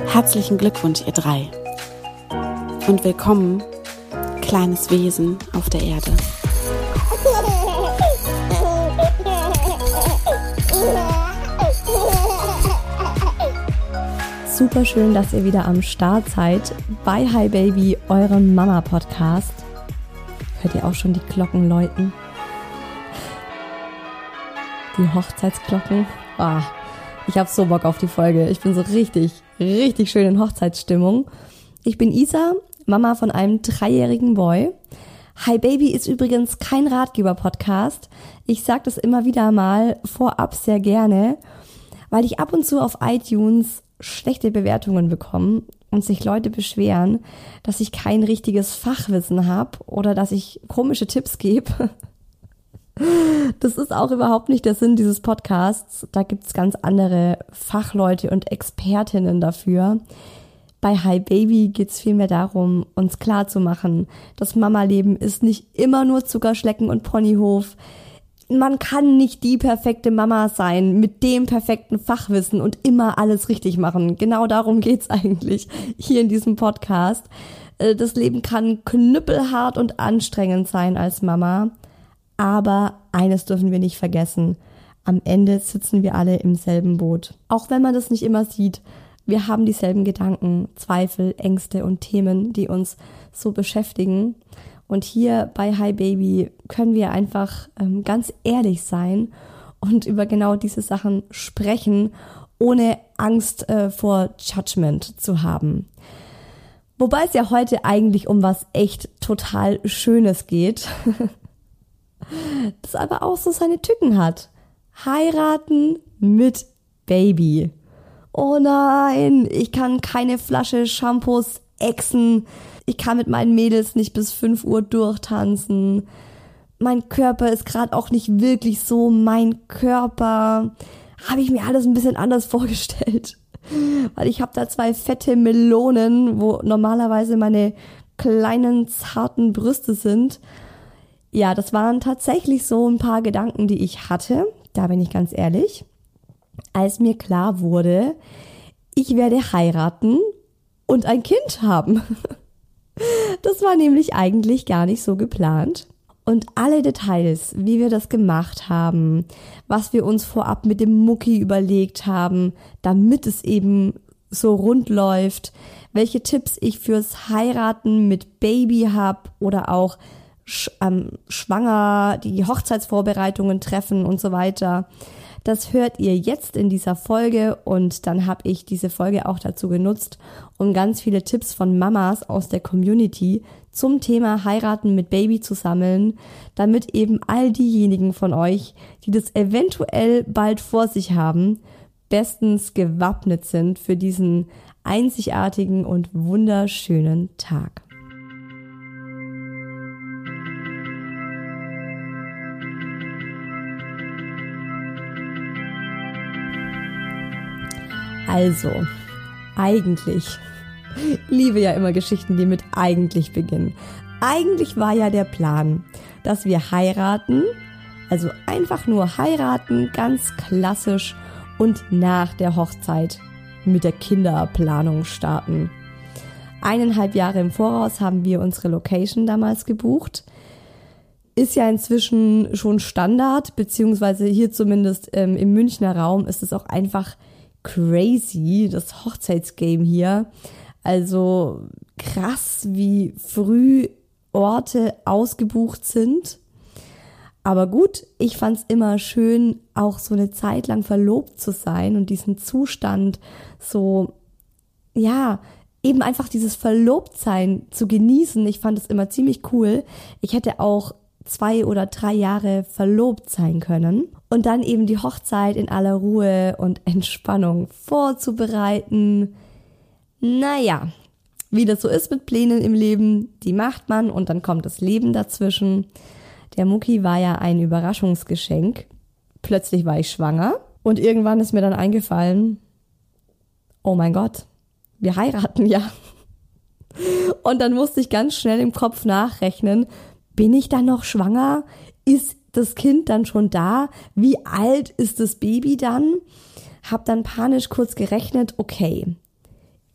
Herzlichen Glückwunsch, ihr drei. Und willkommen, kleines Wesen auf der Erde. Super schön, dass ihr wieder am Start seid bei Hi Baby, eurem Mama-Podcast. Hört ihr auch schon die Glocken läuten? Die Hochzeitsglocken. Ich habe so Bock auf die Folge. Ich bin so richtig schön in Hochzeitsstimmung. Ich bin Isa, Mama von einem 3-jährigen Boy. Hi Baby ist übrigens kein Ratgeber-Podcast. Ich sage das immer wieder mal vorab sehr gerne, weil ich ab und zu auf iTunes schlechte Bewertungen bekomme und sich Leute beschweren, dass ich kein richtiges Fachwissen habe oder dass ich komische Tipps gebe. Das ist auch überhaupt nicht der Sinn dieses Podcasts. Da gibt's ganz andere Fachleute und Expertinnen dafür. Bei Hi Baby geht's vielmehr darum, uns klarzumachen, das Mama-Leben ist nicht immer nur Zuckerschlecken und Ponyhof. Man kann nicht die perfekte Mama sein mit dem perfekten Fachwissen und immer alles richtig machen. Genau darum geht's eigentlich hier in diesem Podcast. Das Leben kann knüppelhart und anstrengend sein als Mama. Aber eines dürfen wir nicht vergessen. Am Ende sitzen wir alle im selben Boot. Auch wenn man das nicht immer sieht. Wir haben dieselben Gedanken, Zweifel, Ängste und Themen, die uns so beschäftigen. Und hier bei Hi Baby können wir einfach ganz ehrlich sein und über genau diese Sachen sprechen, ohne Angst vor Judgment zu haben. Wobei es ja heute eigentlich um was echt total Schönes geht, das aber auch so seine Tücken hat. Heiraten mit Baby. Oh nein, ich kann keine Flasche Shampoos ächzen. Ich kann mit meinen Mädels nicht bis 5 Uhr durchtanzen. Mein Körper ist gerade auch nicht wirklich so mein Körper. Habe ich mir alles ein bisschen anders vorgestellt. Weil ich habe da 2 fette Melonen, wo normalerweise meine kleinen, zarten Brüste sind. Ja, das waren tatsächlich so ein paar Gedanken, die ich hatte. Da bin ich ganz ehrlich. Als mir klar wurde, ich werde heiraten und ein Kind haben. Das war nämlich eigentlich gar nicht so geplant. Und alle Details, wie wir das gemacht haben, was wir uns vorab mit dem Mucki überlegt haben, damit es eben so rund läuft, welche Tipps ich fürs Heiraten mit Baby habe oder auch schwanger, die Hochzeitsvorbereitungen treffen und so weiter. Das hört ihr jetzt in dieser Folge und dann habe ich diese Folge auch dazu genutzt, um ganz viele Tipps von Mamas aus der Community zum Thema Heiraten mit Baby zu sammeln, damit eben all diejenigen von euch, die das eventuell bald vor sich haben, bestens gewappnet sind für diesen einzigartigen und wunderschönen Tag. Also, eigentlich, ich liebe ja immer Geschichten, die mit eigentlich beginnen. Eigentlich war ja der Plan, dass wir heiraten, also einfach nur heiraten, ganz klassisch und nach der Hochzeit mit der Kinderplanung starten. 1,5 Jahre im Voraus haben wir unsere Location damals gebucht. Ist ja inzwischen schon Standard, beziehungsweise hier zumindest im Münchner Raum ist es auch einfach crazy, das Hochzeitsgame hier. Also krass, wie früh Orte ausgebucht sind. Aber gut, ich fand's immer schön, auch so eine Zeit lang verlobt zu sein und diesen Zustand so, ja, eben einfach dieses Verlobtsein zu genießen. Ich fand es immer ziemlich cool. Ich hätte auch 2 oder 3 Jahre verlobt sein können. Und dann eben die Hochzeit in aller Ruhe und Entspannung vorzubereiten. Naja, wie das so ist mit Plänen im Leben, die macht man und dann kommt das Leben dazwischen. Der Mucki war ja ein Überraschungsgeschenk. Plötzlich war ich schwanger und irgendwann ist mir dann eingefallen, oh mein Gott, wir heiraten ja. Und dann musste ich ganz schnell im Kopf nachrechnen, bin ich dann noch schwanger? Ist das Kind dann schon da? Wie alt ist das Baby dann? Hab dann panisch kurz gerechnet, okay,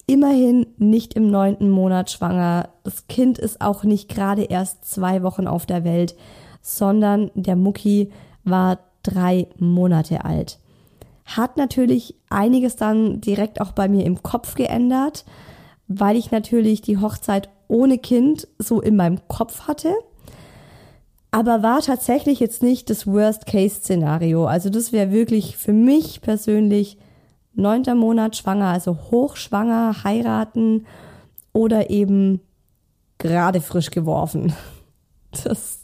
immerhin nicht im 9. Monat schwanger. Das Kind ist auch nicht gerade erst 2 Wochen auf der Welt, sondern der Mucki war 3 Monate alt. Hat natürlich einiges dann direkt auch bei mir im Kopf geändert, weil ich natürlich die Hochzeit ohne Kind so in meinem Kopf hatte. Aber war tatsächlich jetzt nicht das Worst-Case-Szenario. Also das wäre wirklich für mich persönlich 9. Monat schwanger, also hochschwanger, heiraten oder eben gerade frisch geworfen. Das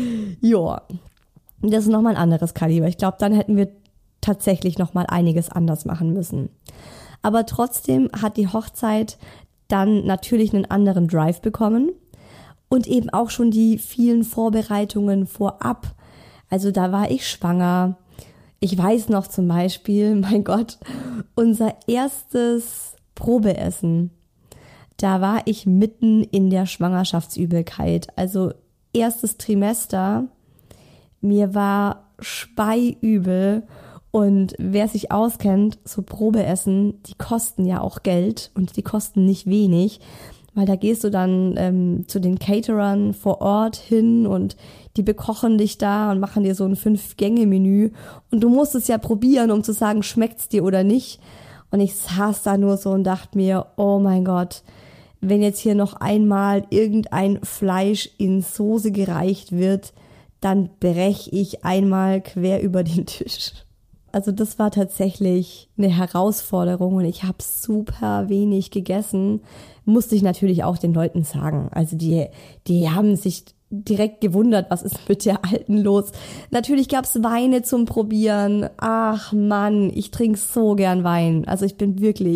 ist nochmal ein anderes Kaliber. Ich glaube, dann hätten wir tatsächlich nochmal einiges anders machen müssen. Aber trotzdem hat die Hochzeit dann natürlich einen anderen Drive bekommen. Und eben auch schon die vielen Vorbereitungen vorab. Also da war ich schwanger. Ich weiß noch zum Beispiel, mein Gott, unser erstes Probeessen. Da war ich mitten in der Schwangerschaftsübelkeit. Also erstes Trimester. Mir war speiübel. Und wer sich auskennt, so Probeessen, die kosten ja auch Geld und die kosten nicht wenig. Weil da gehst du dann zu den Caterern vor Ort hin und die bekochen dich da und machen dir so ein 5-Gänge-Menü. Und du musst es ja probieren, um zu sagen, schmeckt's dir oder nicht. Und ich saß da nur so und dachte mir, oh mein Gott, wenn jetzt hier noch einmal irgendein Fleisch in Soße gereicht wird, dann brech ich einmal quer über den Tisch. Also das war tatsächlich eine Herausforderung und ich habe super wenig gegessen. Musste ich natürlich auch den Leuten sagen. Also die haben sich direkt gewundert, was ist mit der Alten los. Natürlich gab's Weine zum Probieren. Ach Mann, ich trinke so gern Wein. Also ich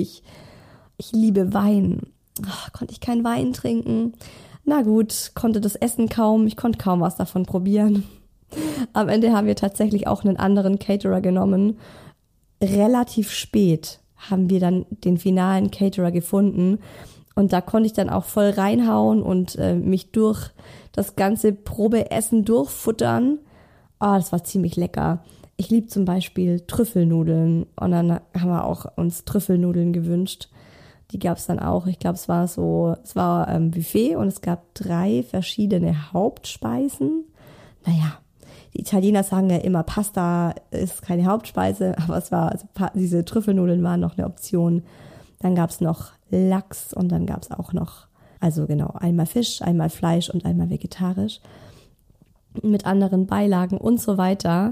liebe Wein. Ach, konnte ich keinen Wein trinken? Na gut, konnte das Essen kaum. Ich konnte kaum was davon probieren. Am Ende haben wir tatsächlich auch einen anderen Caterer genommen. Relativ spät haben wir dann den finalen Caterer gefunden. Und da konnte ich dann auch voll reinhauen und mich durch das ganze Probeessen durchfuttern. Oh, das war ziemlich lecker. Ich liebe zum Beispiel Trüffelnudeln. Und dann haben wir auch uns Trüffelnudeln gewünscht. Die gab es dann auch. Ich glaube, es war ein Buffet und es gab 3 verschiedene Hauptspeisen. Naja, die Italiener sagen ja immer, Pasta ist keine Hauptspeise, aber diese Trüffelnudeln waren noch eine Option. Dann gab es noch Lachs und dann gab es auch noch, also genau, einmal Fisch, einmal Fleisch und einmal vegetarisch. Mit anderen Beilagen und so weiter.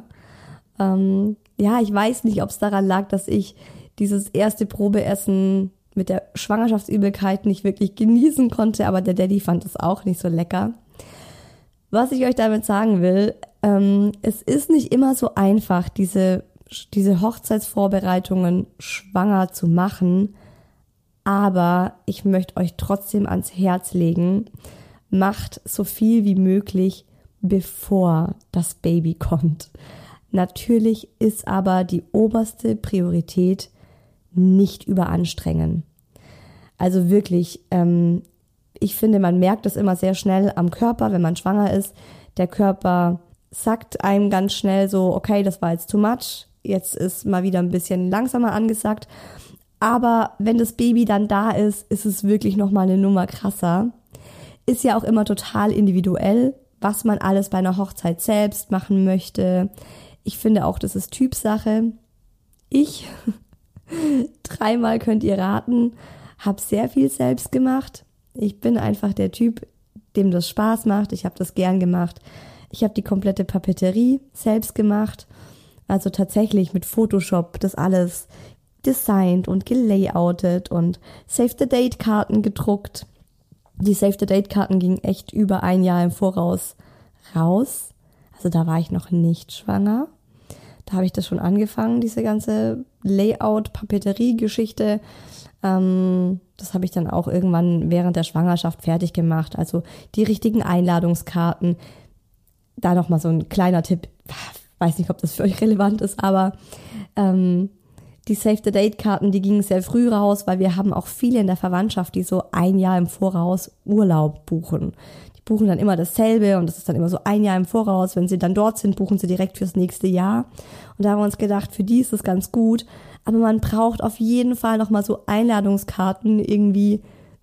Ich weiß nicht, ob es daran lag, dass ich dieses erste Probeessen mit der Schwangerschaftsübelkeit nicht wirklich genießen konnte, aber der Daddy fand es auch nicht so lecker. Was ich euch damit sagen will, es ist nicht immer so einfach, diese Hochzeitsvorbereitungen schwanger zu machen, aber ich möchte euch trotzdem ans Herz legen, macht so viel wie möglich, bevor das Baby kommt. Natürlich ist aber die oberste Priorität nicht überanstrengen. Also wirklich, ich finde, man merkt das immer sehr schnell am Körper, wenn man schwanger ist. Der Körper sagt einem ganz schnell so, okay, das war jetzt too much, jetzt ist mal wieder ein bisschen langsamer angesagt. Aber wenn das Baby dann da ist es wirklich nochmal eine Nummer krasser. Ist ja auch immer total individuell, was man alles bei einer Hochzeit selbst machen möchte. Ich finde auch, das ist Typsache. Ich, 3-mal könnt ihr raten, habe sehr viel selbst gemacht. Ich bin einfach der Typ, dem das Spaß macht. Ich habe das gern gemacht. Ich habe die komplette Papeterie selbst gemacht. Also tatsächlich mit Photoshop das alles designt und gelayoutet und Save-the-Date-Karten gedruckt. Die Save-the-Date-Karten gingen echt über 1 Jahr im Voraus raus. Also da war ich noch nicht schwanger. Da habe ich das schon angefangen, diese ganze Layout-Papeterie-Geschichte. Das habe ich dann auch irgendwann während der Schwangerschaft fertig gemacht. Also die richtigen Einladungskarten. Da nochmal so ein kleiner Tipp. Weiß nicht, ob das für euch relevant ist, aber die Save-the-Date-Karten, die gingen sehr früh raus, weil wir haben auch viele in der Verwandtschaft, die so 1 Jahr im Voraus Urlaub buchen. Die buchen dann immer dasselbe und das ist dann immer so 1 Jahr im Voraus. Wenn sie dann dort sind, buchen sie direkt fürs nächste Jahr. Und da haben wir uns gedacht, für die ist das ganz gut. aber man braucht auf jeden Fall nochmal so Einladungskarten irgendwie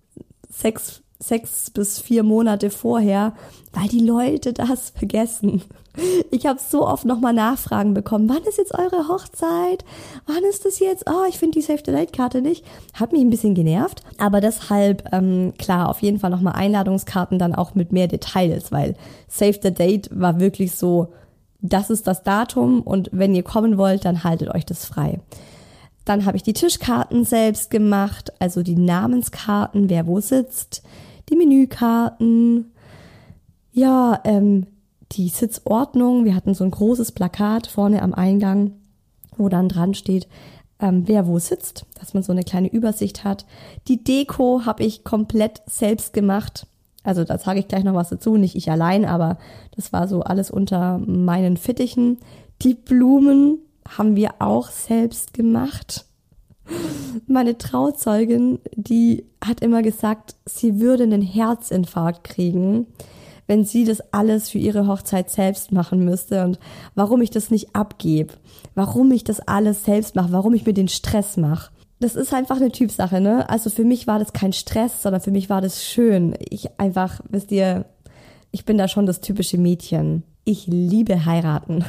6 bis 4 Monate vorher, weil die Leute das vergessen. Ich habe so oft nochmal Nachfragen bekommen, wann ist jetzt eure Hochzeit? Wann ist das jetzt? Oh, ich finde die Save-the-Date-Karte nicht. Hat mich ein bisschen genervt, aber deshalb, klar, auf jeden Fall nochmal Einladungskarten dann auch mit mehr Details, weil Save-the-Date war wirklich so, das ist das Datum und wenn ihr kommen wollt, dann haltet euch das frei. Dann habe ich die Tischkarten selbst gemacht, also die Namenskarten, wer wo sitzt, die Menükarten, ja, die Sitzordnung. Wir hatten so ein großes Plakat vorne am Eingang, wo dann dran steht, wer wo sitzt, dass man so eine kleine Übersicht hat. Die Deko habe ich komplett selbst gemacht. Also da sage ich gleich noch was dazu, nicht ich allein, aber das war so alles unter meinen Fittichen. Die Blumen haben wir auch selbst gemacht. Meine Trauzeugin, die hat immer gesagt, sie würde einen Herzinfarkt kriegen, wenn sie das alles für ihre Hochzeit selbst machen müsste und warum ich das nicht abgebe, warum ich das alles selbst mache, warum ich mir den Stress mache. Das ist einfach eine Typsache, ne? Also für mich war das kein Stress, sondern für mich war das schön. Wisst ihr, ich bin da schon das typische Mädchen. Ich liebe heiraten.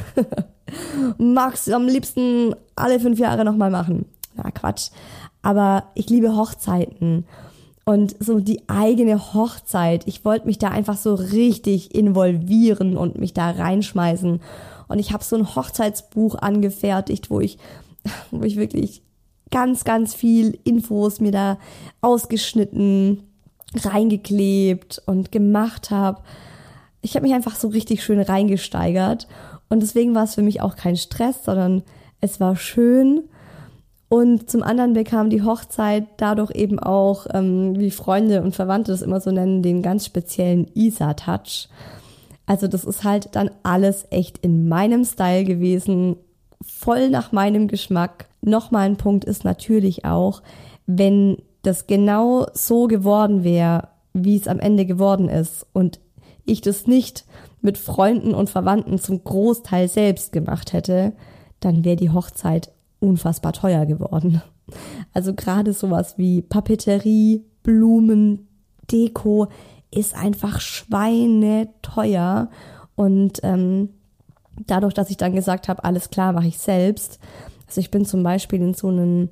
Mag's am liebsten alle 5 Jahre nochmal machen. Na, Quatsch. Aber ich liebe Hochzeiten. Und so die eigene Hochzeit. Ich wollte mich da einfach so richtig involvieren und mich da reinschmeißen. Und ich habe so ein Hochzeitsbuch angefertigt, wo ich wirklich ganz, ganz viel Infos mir da ausgeschnitten, reingeklebt und gemacht habe. Ich habe mich einfach so richtig schön reingesteigert. Und deswegen war es für mich auch kein Stress, sondern es war schön. Und zum anderen bekam die Hochzeit dadurch eben auch, wie Freunde und Verwandte das immer so nennen, den ganz speziellen Isa-Touch. Also das ist halt dann alles echt in meinem Style gewesen, voll nach meinem Geschmack. Nochmal ein Punkt ist natürlich auch, wenn das genau so geworden wäre, wie es am Ende geworden ist und ich das nicht mit Freunden und Verwandten zum Großteil selbst gemacht hätte, dann wäre die Hochzeit unfassbar teuer geworden. Also gerade sowas wie Papeterie, Blumen, Deko ist einfach schweineteuer. Und dadurch, dass ich dann gesagt habe, alles klar, mache ich selbst. Also ich bin zum Beispiel in so einen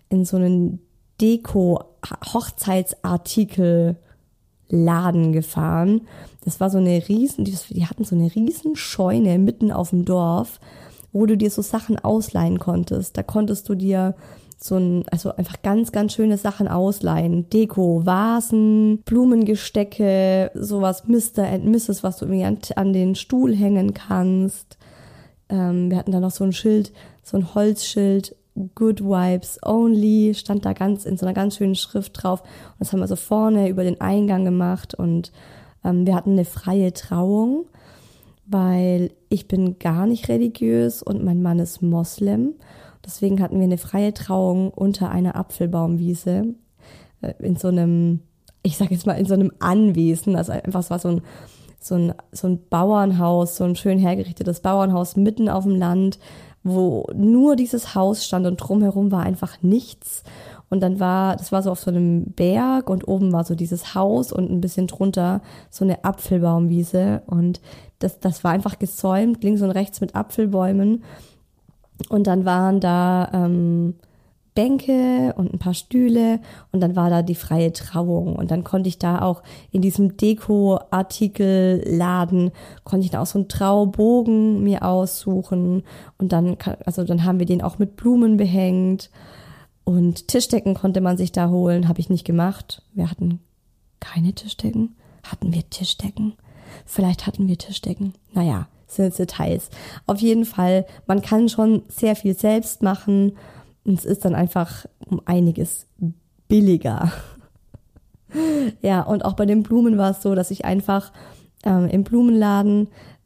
Deko-Hochzeitsartikel-Laden gefahren. Das war so eine die hatten so eine riesen Scheune mitten auf dem Dorf, wo du dir so Sachen ausleihen konntest. Da konntest du dir also einfach ganz, ganz schöne Sachen ausleihen. Deko, Vasen, Blumengestecke, sowas Mr. and Mrs., was du irgendwie an den Stuhl hängen kannst. Wir hatten da noch so ein Schild, so ein Holzschild, Good Vibes Only, stand da in so einer ganz schönen Schrift drauf. Und das haben wir so vorne über den Eingang gemacht und wir hatten eine freie Trauung, weil ich bin gar nicht religiös und mein Mann ist Moslem. Deswegen hatten wir eine freie Trauung unter einer Apfelbaumwiese in so einem, ich sag jetzt mal, in so einem Anwesen. Also einfach, es war so ein Bauernhaus, so ein schön hergerichtetes Bauernhaus mitten auf dem Land, wo nur dieses Haus stand und drumherum war einfach nichts. Und das war so auf so einem Berg und oben war so dieses Haus und ein bisschen drunter so eine Apfelbaumwiese. Und das war einfach gesäumt, links und rechts mit Apfelbäumen. Und dann waren da Bänke und ein paar Stühle und dann war da die freie Trauung. Und dann konnte ich da auch in diesem Deko-Artikel-Laden, konnte ich da auch so einen Traubogen mir aussuchen. Und dann haben wir den auch mit Blumen behängt. Und Tischdecken konnte man sich da holen, habe ich nicht gemacht. Wir hatten keine Tischdecken. Hatten wir Tischdecken? Vielleicht hatten wir Tischdecken. Naja, sind jetzt Details. Auf jeden Fall, man kann schon sehr viel selbst machen und es ist dann einfach um einiges billiger. Ja, und auch bei den Blumen war es so, dass ich einfach im Blumenladen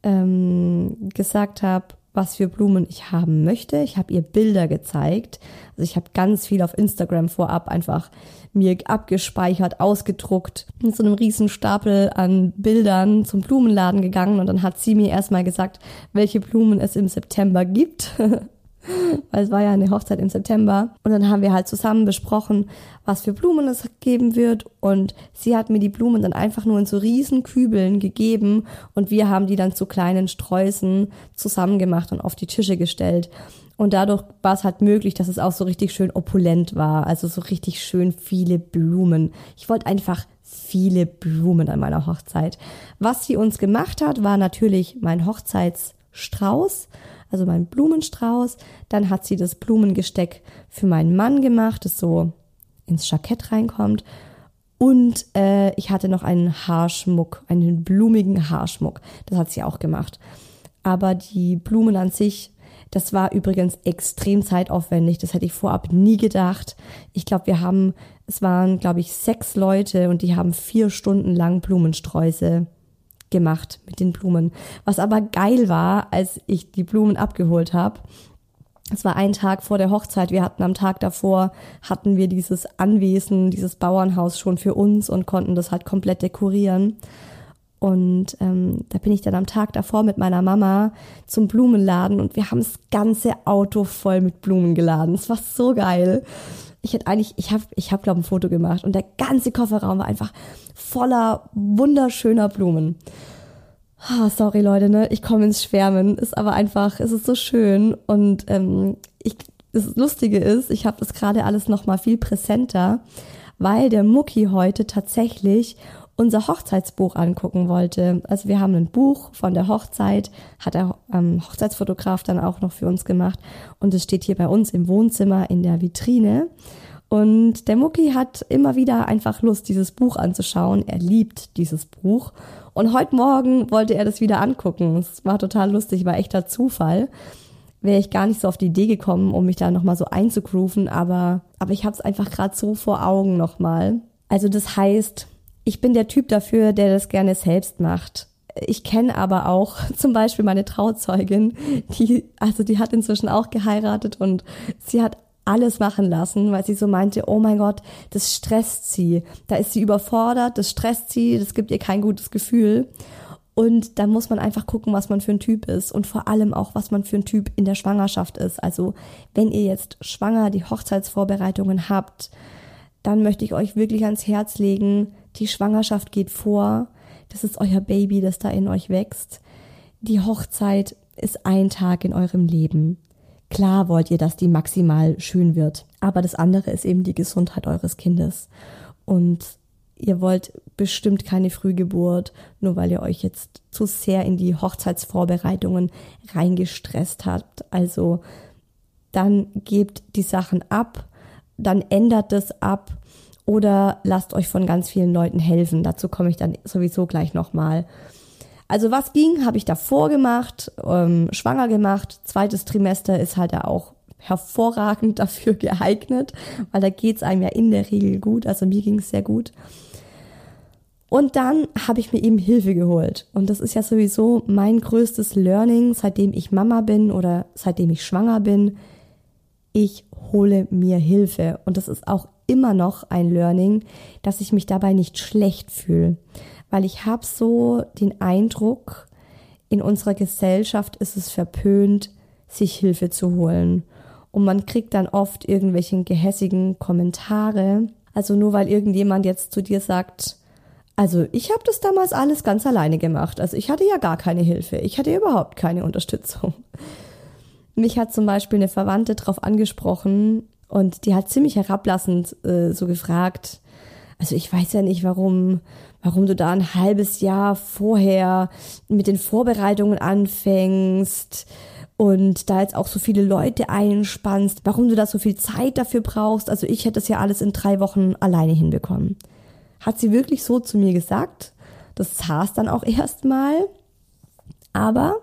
gesagt habe, was für Blumen ich haben möchte. Ich habe ihr Bilder gezeigt. Also ich habe ganz viel auf Instagram vorab einfach mir abgespeichert, ausgedruckt, mit so einem riesen Stapel an Bildern zum Blumenladen gegangen und dann hat sie mir erstmal gesagt, welche Blumen es im September gibt. weil es war ja eine Hochzeit im September. Und dann haben wir halt zusammen besprochen, was für Blumen es geben wird. Und sie hat mir die Blumen dann einfach nur in so riesen Kübeln gegeben. Und wir haben die dann zu kleinen Sträußen zusammengemacht und auf die Tische gestellt. Und dadurch war es halt möglich, dass es auch so richtig schön opulent war. Also so richtig schön viele Blumen. Ich wollte einfach viele Blumen an meiner Hochzeit. Was sie uns gemacht hat, war natürlich mein Hochzeitsstrauß, also mein Blumenstrauß. Dann hat sie das Blumengesteck für meinen Mann gemacht, das so ins Jackett reinkommt. Und ich hatte noch einen Haarschmuck, einen blumigen Haarschmuck. Das hat sie auch gemacht. Aber die Blumen an sich, das war übrigens extrem zeitaufwendig. Das hätte ich vorab nie gedacht. Ich glaube, es waren 6 Leute und die haben 4 Stunden lang Blumensträuße gemacht mit den Blumen. Was aber geil war, als ich die Blumen abgeholt habe. Es war ein Tag vor der Hochzeit. Wir hatten am Tag davor, dieses Anwesen, dieses Bauernhaus schon für uns und konnten das halt komplett dekorieren. Und da bin ich dann am Tag davor mit meiner Mama zum Blumenladen und wir haben das ganze Auto voll mit Blumen geladen. Es war so geil. Ich habe glaube ein Foto gemacht und der ganze Kofferraum war einfach voller wunderschöner Blumen. Sorry Leute, ne? Ich komme ins Schwärmen. Es ist so schön und das Lustige ist, ich habe das gerade alles noch mal viel präsenter, weil der Mucki heute tatsächlich unser Hochzeitsbuch angucken wollte. Also wir haben ein Buch von der Hochzeit, hat der Hochzeitsfotograf dann auch noch für uns gemacht und es steht hier bei uns im Wohnzimmer in der Vitrine. Und der Mucki hat immer wieder einfach Lust, dieses Buch anzuschauen. Er liebt dieses Buch. Und heute Morgen wollte er das wieder angucken. Es war total lustig, war echter Zufall. Wäre ich gar nicht so auf die Idee gekommen, um mich da nochmal so einzugrooven, aber ich habe es einfach gerade so vor Augen nochmal. Also das heißt, ich bin der Typ dafür, der das gerne selbst macht. Ich kenne aber auch zum Beispiel meine Trauzeugin, die hat inzwischen auch geheiratet und sie hat alles machen lassen, weil sie so meinte, oh mein Gott, das stresst sie. Da ist sie überfordert, das stresst sie, das gibt ihr kein gutes Gefühl. Und da muss man einfach gucken, was man für ein Typ ist und vor allem auch, was man für ein Typ in der Schwangerschaft ist. Also wenn ihr jetzt schwanger die Hochzeitsvorbereitungen habt, dann möchte ich euch wirklich ans Herz legen, die Schwangerschaft geht vor. Das ist euer Baby, das da in euch wächst. Die Hochzeit ist ein Tag in eurem Leben. Klar wollt ihr, dass die maximal schön wird, aber das andere ist eben die Gesundheit eures Kindes. Und ihr wollt bestimmt keine Frühgeburt, nur weil ihr euch jetzt zu sehr in die Hochzeitsvorbereitungen reingestresst habt. Also dann gebt die Sachen ab, dann ändert es ab oder lasst euch von ganz vielen Leuten helfen. Dazu komme ich dann sowieso gleich nochmal. Also was ging, habe ich davor gemacht, schwanger gemacht. 2. Trimester ist halt auch hervorragend dafür geeignet, weil da geht's einem ja in der Regel gut. Also mir ging es sehr gut. Und dann habe ich mir eben Hilfe geholt. Und das ist ja sowieso mein größtes Learning, seitdem ich Mama bin oder seitdem ich schwanger bin. Ich hole mir Hilfe. Und das ist auch immer noch ein Learning, dass ich mich dabei nicht schlecht fühle. Weil ich habe so den Eindruck, in unserer Gesellschaft ist es verpönt, sich Hilfe zu holen. Und man kriegt dann oft irgendwelche gehässigen Kommentare. Also nur weil irgendjemand jetzt zu dir sagt, also ich habe das damals alles ganz alleine gemacht. Also ich hatte ja gar keine Hilfe. Ich hatte überhaupt keine Unterstützung. Mich hat zum Beispiel eine Verwandte drauf angesprochen und die hat ziemlich herablassend so gefragt, also ich weiß ja nicht, warum du da ein halbes Jahr vorher mit den Vorbereitungen anfängst und da jetzt auch so viele Leute einspannst, warum du da so viel Zeit dafür brauchst. Also ich hätte das ja alles in 3 Wochen alleine hinbekommen. Hat sie wirklich so zu mir gesagt. Das saß dann auch erstmal. Aber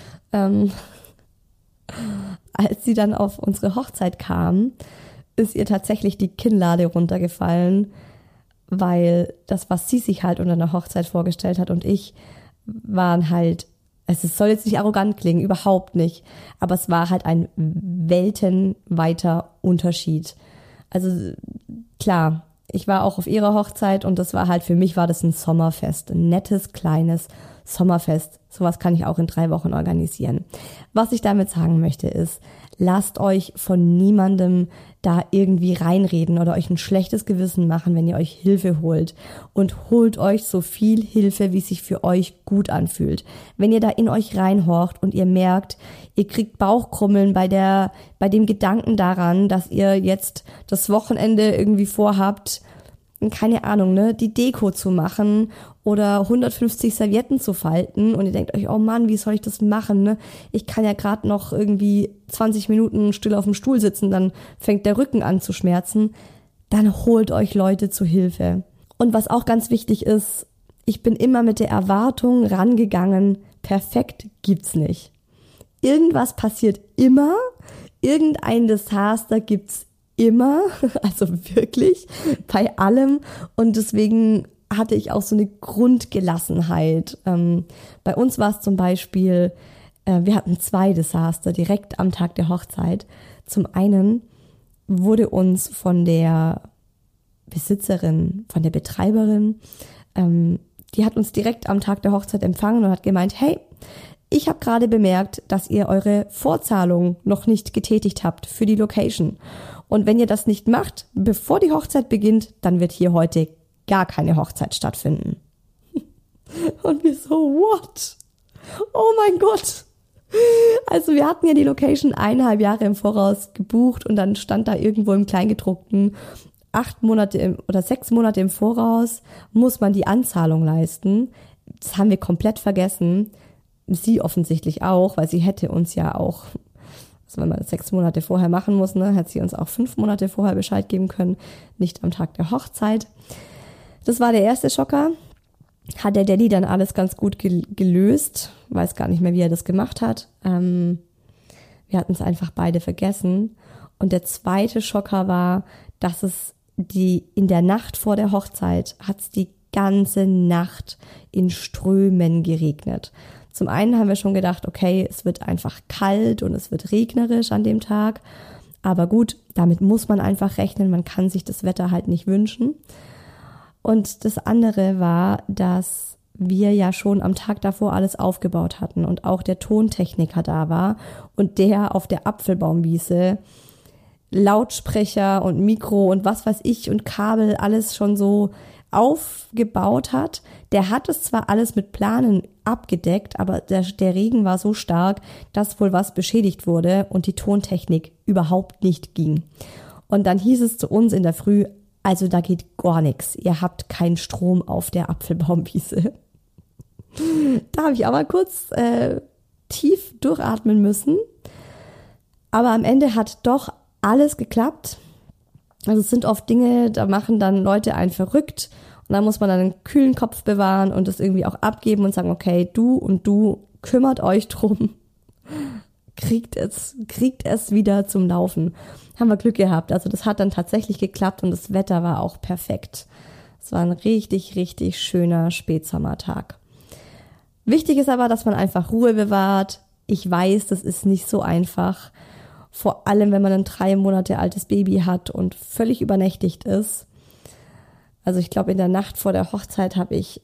als sie dann auf unsere Hochzeit kam, ist ihr tatsächlich die Kinnlade runtergefallen, weil das, was sie sich halt unter einer Hochzeit vorgestellt hat und ich, waren halt, es soll jetzt nicht arrogant klingen, überhaupt nicht, aber es war halt ein weltenweiter Unterschied. Also klar, ich war auch auf ihrer Hochzeit und das war halt, für mich war das ein Sommerfest, ein nettes, kleines Sommerfest. Sowas kann ich auch in 3 Wochen organisieren. Was ich damit sagen möchte ist, lasst euch von niemandem da irgendwie reinreden oder euch ein schlechtes Gewissen machen, wenn ihr euch Hilfe holt. Und holt euch so viel Hilfe, wie es sich für euch gut anfühlt. Wenn ihr da in euch reinhorcht und ihr merkt, ihr kriegt Bauchkrummeln bei dem Gedanken daran, dass ihr jetzt das Wochenende irgendwie vorhabt, keine Ahnung, ne, die Deko zu machen oder 150 Servietten zu falten und ihr denkt euch, oh Mann, wie soll ich das machen, ne? Ich kann ja gerade noch irgendwie 20 Minuten still auf dem Stuhl sitzen, dann fängt der Rücken an zu schmerzen. Dann holt euch Leute zu Hilfe. Und was auch ganz wichtig ist, ich bin immer mit der Erwartung rangegangen, perfekt gibt's nicht. Irgendwas passiert immer, irgendein Desaster gibt's immer, also wirklich bei allem, und deswegen hatte ich auch so eine Grundgelassenheit. Bei uns war es zum Beispiel, wir hatten 2 Desaster direkt am Tag der Hochzeit. Zum einen wurde uns von der Besitzerin, von der Betreiberin, die hat uns direkt am Tag der Hochzeit empfangen und hat gemeint, hey, ich habe gerade bemerkt, dass ihr eure Vorzahlung noch nicht getätigt habt für die Location. Und wenn ihr das nicht macht, bevor die Hochzeit beginnt, dann wird hier heute gar keine Hochzeit stattfinden. Und wir so, what? Oh mein Gott. Also wir hatten ja die Location 1,5 Jahre im Voraus gebucht und dann stand da irgendwo im Kleingedruckten, 6 Monate im Voraus muss man die Anzahlung leisten. Das haben wir komplett vergessen. Sie offensichtlich auch, weil sie hätte uns ja auch, also wenn man das 6 Monate vorher machen muss, ne, hätte sie uns auch 5 Monate vorher Bescheid geben können, nicht am Tag der Hochzeit. Das war der erste Schocker. Hat der Daddy dann alles ganz gut gelöst, weiß gar nicht mehr, wie er das gemacht hat. Wir hatten es einfach beide vergessen. Und der zweite Schocker war, dass es in der Nacht vor der Hochzeit hat es die ganze Nacht in Strömen geregnet. Zum einen haben wir schon gedacht, okay, es wird einfach kalt und es wird regnerisch an dem Tag. Aber gut, damit muss man einfach rechnen. Man kann sich das Wetter halt nicht wünschen. Und das andere war, dass wir ja schon am Tag davor alles aufgebaut hatten und auch der Tontechniker da war und der auf der Apfelbaumwiese Lautsprecher und Mikro und was weiß ich und Kabel alles schon so aufgebaut hat. Der hat es zwar alles mit Planen abgedeckt, aber der Regen war so stark, dass wohl was beschädigt wurde und die Tontechnik überhaupt nicht ging. Und dann hieß es zu uns in der Früh, also da geht gar nichts. Ihr habt keinen Strom auf der Apfelbaumwiese. Da habe ich aber kurz tief durchatmen müssen. Aber am Ende hat doch alles geklappt. Also es sind oft Dinge, da machen dann Leute einen verrückt und dann muss man dann einen kühlen Kopf bewahren und das irgendwie auch abgeben und sagen, okay, du und du kümmert euch drum. Kriegt es wieder zum Laufen. Haben wir Glück gehabt. Also das hat dann tatsächlich geklappt und das Wetter war auch perfekt. Es war ein richtig, richtig schöner Spätsommertag. Wichtig ist aber, dass man einfach Ruhe bewahrt. Ich weiß, das ist nicht so einfach. Vor allem, wenn man ein 3 Monate altes Baby hat und völlig übernächtigt ist. Also ich glaube, in der Nacht vor der Hochzeit habe ich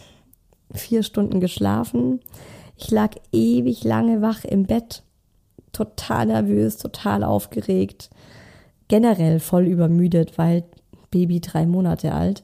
4 Stunden geschlafen. Ich lag ewig lange wach im Bett. Total nervös, total aufgeregt. Generell voll übermüdet, weil Baby 3 Monate alt.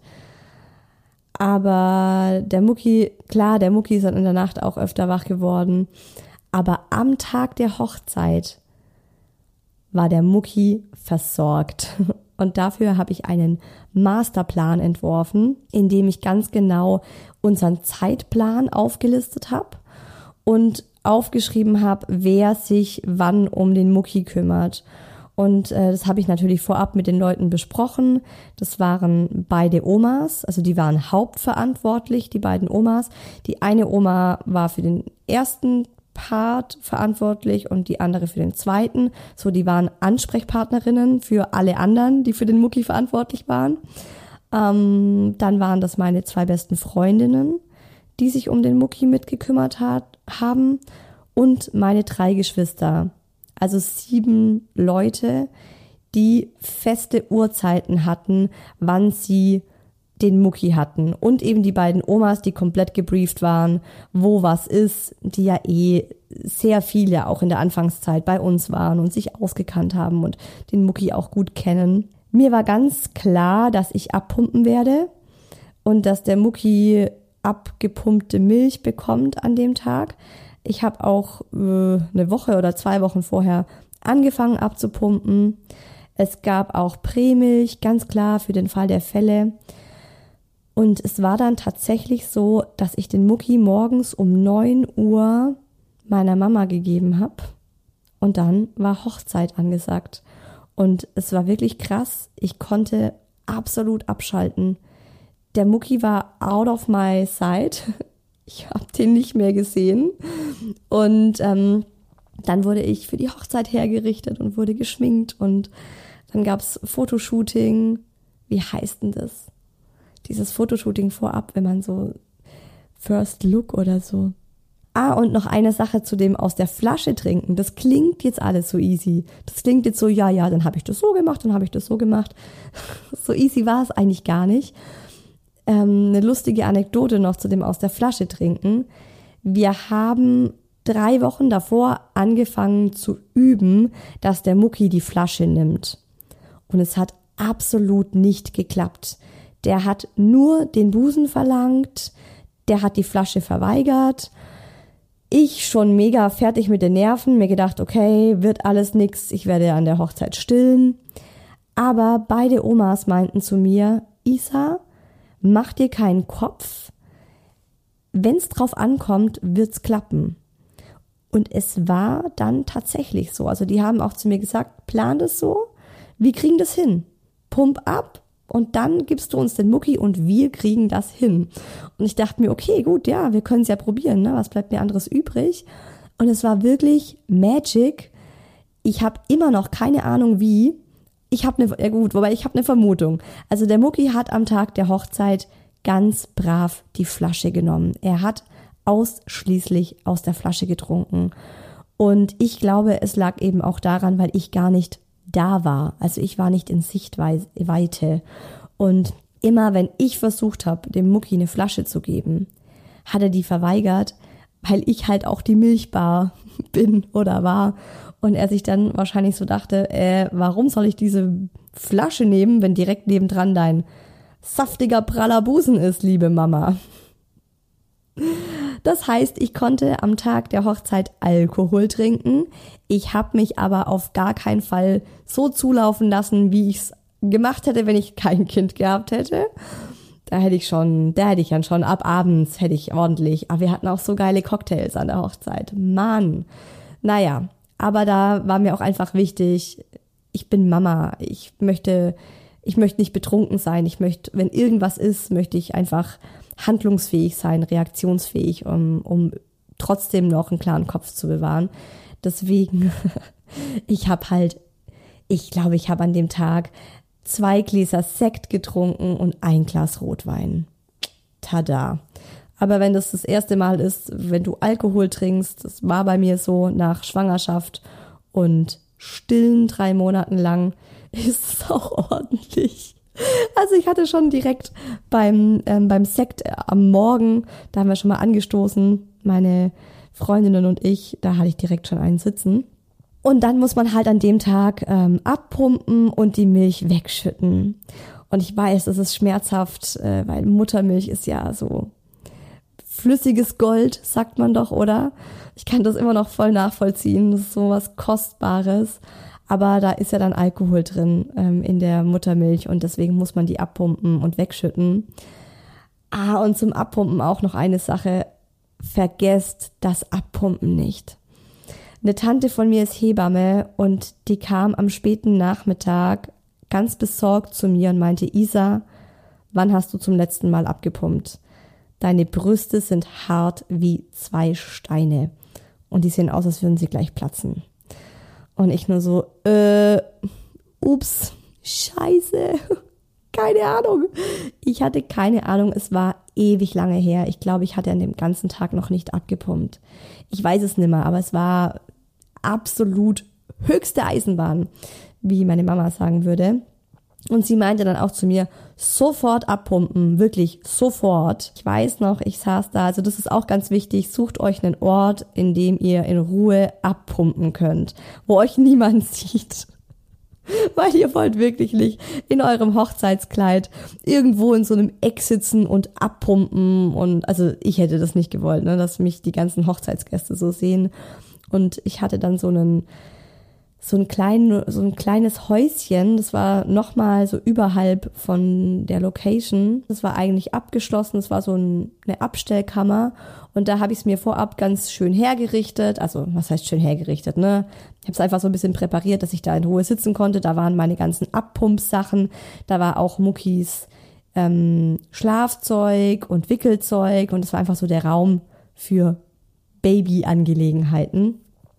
Aber der Mucki ist dann in der Nacht auch öfter wach geworden. Aber am Tag der Hochzeit war der Mucki versorgt. Und dafür habe ich einen Masterplan entworfen, in dem ich ganz genau unseren Zeitplan aufgelistet habe und aufgeschrieben habe, wer sich wann um den Mucki kümmert. Und das habe ich natürlich vorab mit den Leuten besprochen. Das waren beide Omas, also die waren hauptverantwortlich, die beiden Omas. Die eine Oma war für den ersten Part verantwortlich und die andere für den zweiten. So, die waren Ansprechpartnerinnen für alle anderen, die für den Mucki verantwortlich waren. Dann waren das meine 2 besten Freundinnen, die sich um den Mucki mitgekümmert haben und meine 3 Geschwister. Also 7 Leute, die feste Uhrzeiten hatten, wann sie den Mucki hatten und eben die beiden Omas, die komplett gebrieft waren, wo was ist, die ja sehr viele auch in der Anfangszeit bei uns waren und sich ausgekannt haben und den Mucki auch gut kennen. Mir war ganz klar, dass ich abpumpen werde und dass der Mucki abgepumpte Milch bekommt an dem Tag. Ich habe auch eine Woche oder 2 Wochen vorher angefangen abzupumpen. Es gab auch Prämilch, ganz klar, für den Fall der Fälle. Und es war dann tatsächlich so, dass ich den Mucki morgens um 9 Uhr meiner Mama gegeben habe. Und dann war Hochzeit angesagt. Und es war wirklich krass. Ich konnte absolut abschalten. Der Mucki war out of my sight. Ich habe den nicht mehr gesehen. Und dann wurde ich für die Hochzeit hergerichtet und wurde geschminkt. Und dann gab's Fotoshooting. Wie heißt denn das? Dieses Fotoshooting vorab, wenn man so First Look oder so. Und noch eine Sache zu dem aus der Flasche trinken. Das klingt jetzt alles so easy. Das klingt jetzt so, ja, dann habe ich das so gemacht, dann habe ich das so gemacht. So easy war es eigentlich gar nicht. Eine lustige Anekdote noch zu dem aus der Flasche trinken. Wir haben 3 Wochen davor angefangen zu üben, dass der Mucki die Flasche nimmt. Und es hat absolut nicht geklappt. Der hat nur den Busen verlangt, der hat die Flasche verweigert. Ich schon mega fertig mit den Nerven, mir gedacht, okay, wird alles nix, ich werde an der Hochzeit stillen. Aber beide Omas meinten zu mir, Isa, mach dir keinen Kopf, wenn's drauf ankommt, wird's klappen. Und es war dann tatsächlich so. Also die haben auch zu mir gesagt, plan das so, wir kriegen das hin. Pump ab. Und dann gibst du uns den Mucki und wir kriegen das hin. Und ich dachte mir, okay, gut, ja, wir können es ja probieren, ne? Was bleibt mir anderes übrig? Und es war wirklich Magic. Ich habe immer noch keine Ahnung wie. Ich habe eine Vermutung. Also der Mucki hat am Tag der Hochzeit ganz brav die Flasche genommen. Er hat ausschließlich aus der Flasche getrunken. Und ich glaube, es lag eben auch daran, weil ich gar nicht da war. Also ich war nicht in Sichtweite. Und immer, wenn ich versucht habe, dem Mucki eine Flasche zu geben, hat er die verweigert, weil ich halt auch die Milchbar bin oder war. Und er sich dann wahrscheinlich so dachte, warum soll ich diese Flasche nehmen, wenn direkt nebendran dein saftiger, praller Busen ist, liebe Mama. Das heißt, ich konnte am Tag der Hochzeit Alkohol trinken. Ich habe mich aber auf gar keinen Fall so zulaufen lassen, wie ich es gemacht hätte, wenn ich kein Kind gehabt hätte. Da hätte ich dann schon ab abends hätte ich ordentlich. Aber wir hatten auch so geile Cocktails an der Hochzeit. Mann. Naja, aber da war mir auch einfach wichtig, ich bin Mama. Ich möchte nicht betrunken sein. Wenn irgendwas ist, möchte ich einfach handlungsfähig sein, reaktionsfähig, um trotzdem noch einen klaren Kopf zu bewahren. Deswegen, ich glaube, ich habe an dem Tag 2 Gläser Sekt getrunken und 1 Glas Rotwein. Tada. Aber wenn das erste Mal ist, wenn du Alkohol trinkst, das war bei mir so nach Schwangerschaft und stillen 3 Monaten lang, ist es auch ordentlich. Also ich hatte schon direkt beim Sekt am Morgen, da haben wir schon mal angestoßen, meine Freundinnen und ich, da hatte ich direkt schon einen sitzen. Und dann muss man halt an dem Tag abpumpen und die Milch wegschütten. Und ich weiß, das ist schmerzhaft, weil Muttermilch ist ja so flüssiges Gold, sagt man doch, oder? Ich kann das immer noch voll nachvollziehen, das ist so was Kostbares. Aber da ist ja dann Alkohol drin in der Muttermilch und deswegen muss man die abpumpen und wegschütten. Und zum Abpumpen auch noch eine Sache, vergesst das Abpumpen nicht. Eine Tante von mir ist Hebamme und die kam am späten Nachmittag ganz besorgt zu mir und meinte, Isa, wann hast du zum letzten Mal abgepumpt? Deine Brüste sind hart wie 2 Steine und die sehen aus, als würden sie gleich platzen. Und ich nur so, ups, scheiße, keine Ahnung. Ich hatte keine Ahnung, es war ewig lange her. Ich glaube, ich hatte an dem ganzen Tag noch nicht abgepumpt. Ich weiß es nicht mehr, aber es war absolut höchste Eisenbahn, wie meine Mama sagen würde. Und sie meinte dann auch zu mir, sofort abpumpen, wirklich sofort. Ich weiß noch, ich saß da, also das ist auch ganz wichtig, sucht euch einen Ort, in dem ihr in Ruhe abpumpen könnt, wo euch niemand sieht. Weil ihr wollt wirklich nicht in eurem Hochzeitskleid irgendwo in so einem Eck sitzen und abpumpen. Und also ich hätte das nicht gewollt, ne, dass mich die ganzen Hochzeitsgäste so sehen. Und ich hatte dann so ein kleines Häuschen, das war nochmal so überhalb von der Location. Das war eigentlich abgeschlossen, das war so eine Abstellkammer und da habe ich es mir vorab ganz schön hergerichtet. Also was heißt schön hergerichtet, ne? Ich habe es einfach so ein bisschen präpariert, dass ich da in Ruhe sitzen konnte. Da waren meine ganzen Abpumpsachen, da war auch Muckis Schlafzeug und Wickelzeug und es war einfach so der Raum für Babyangelegenheiten.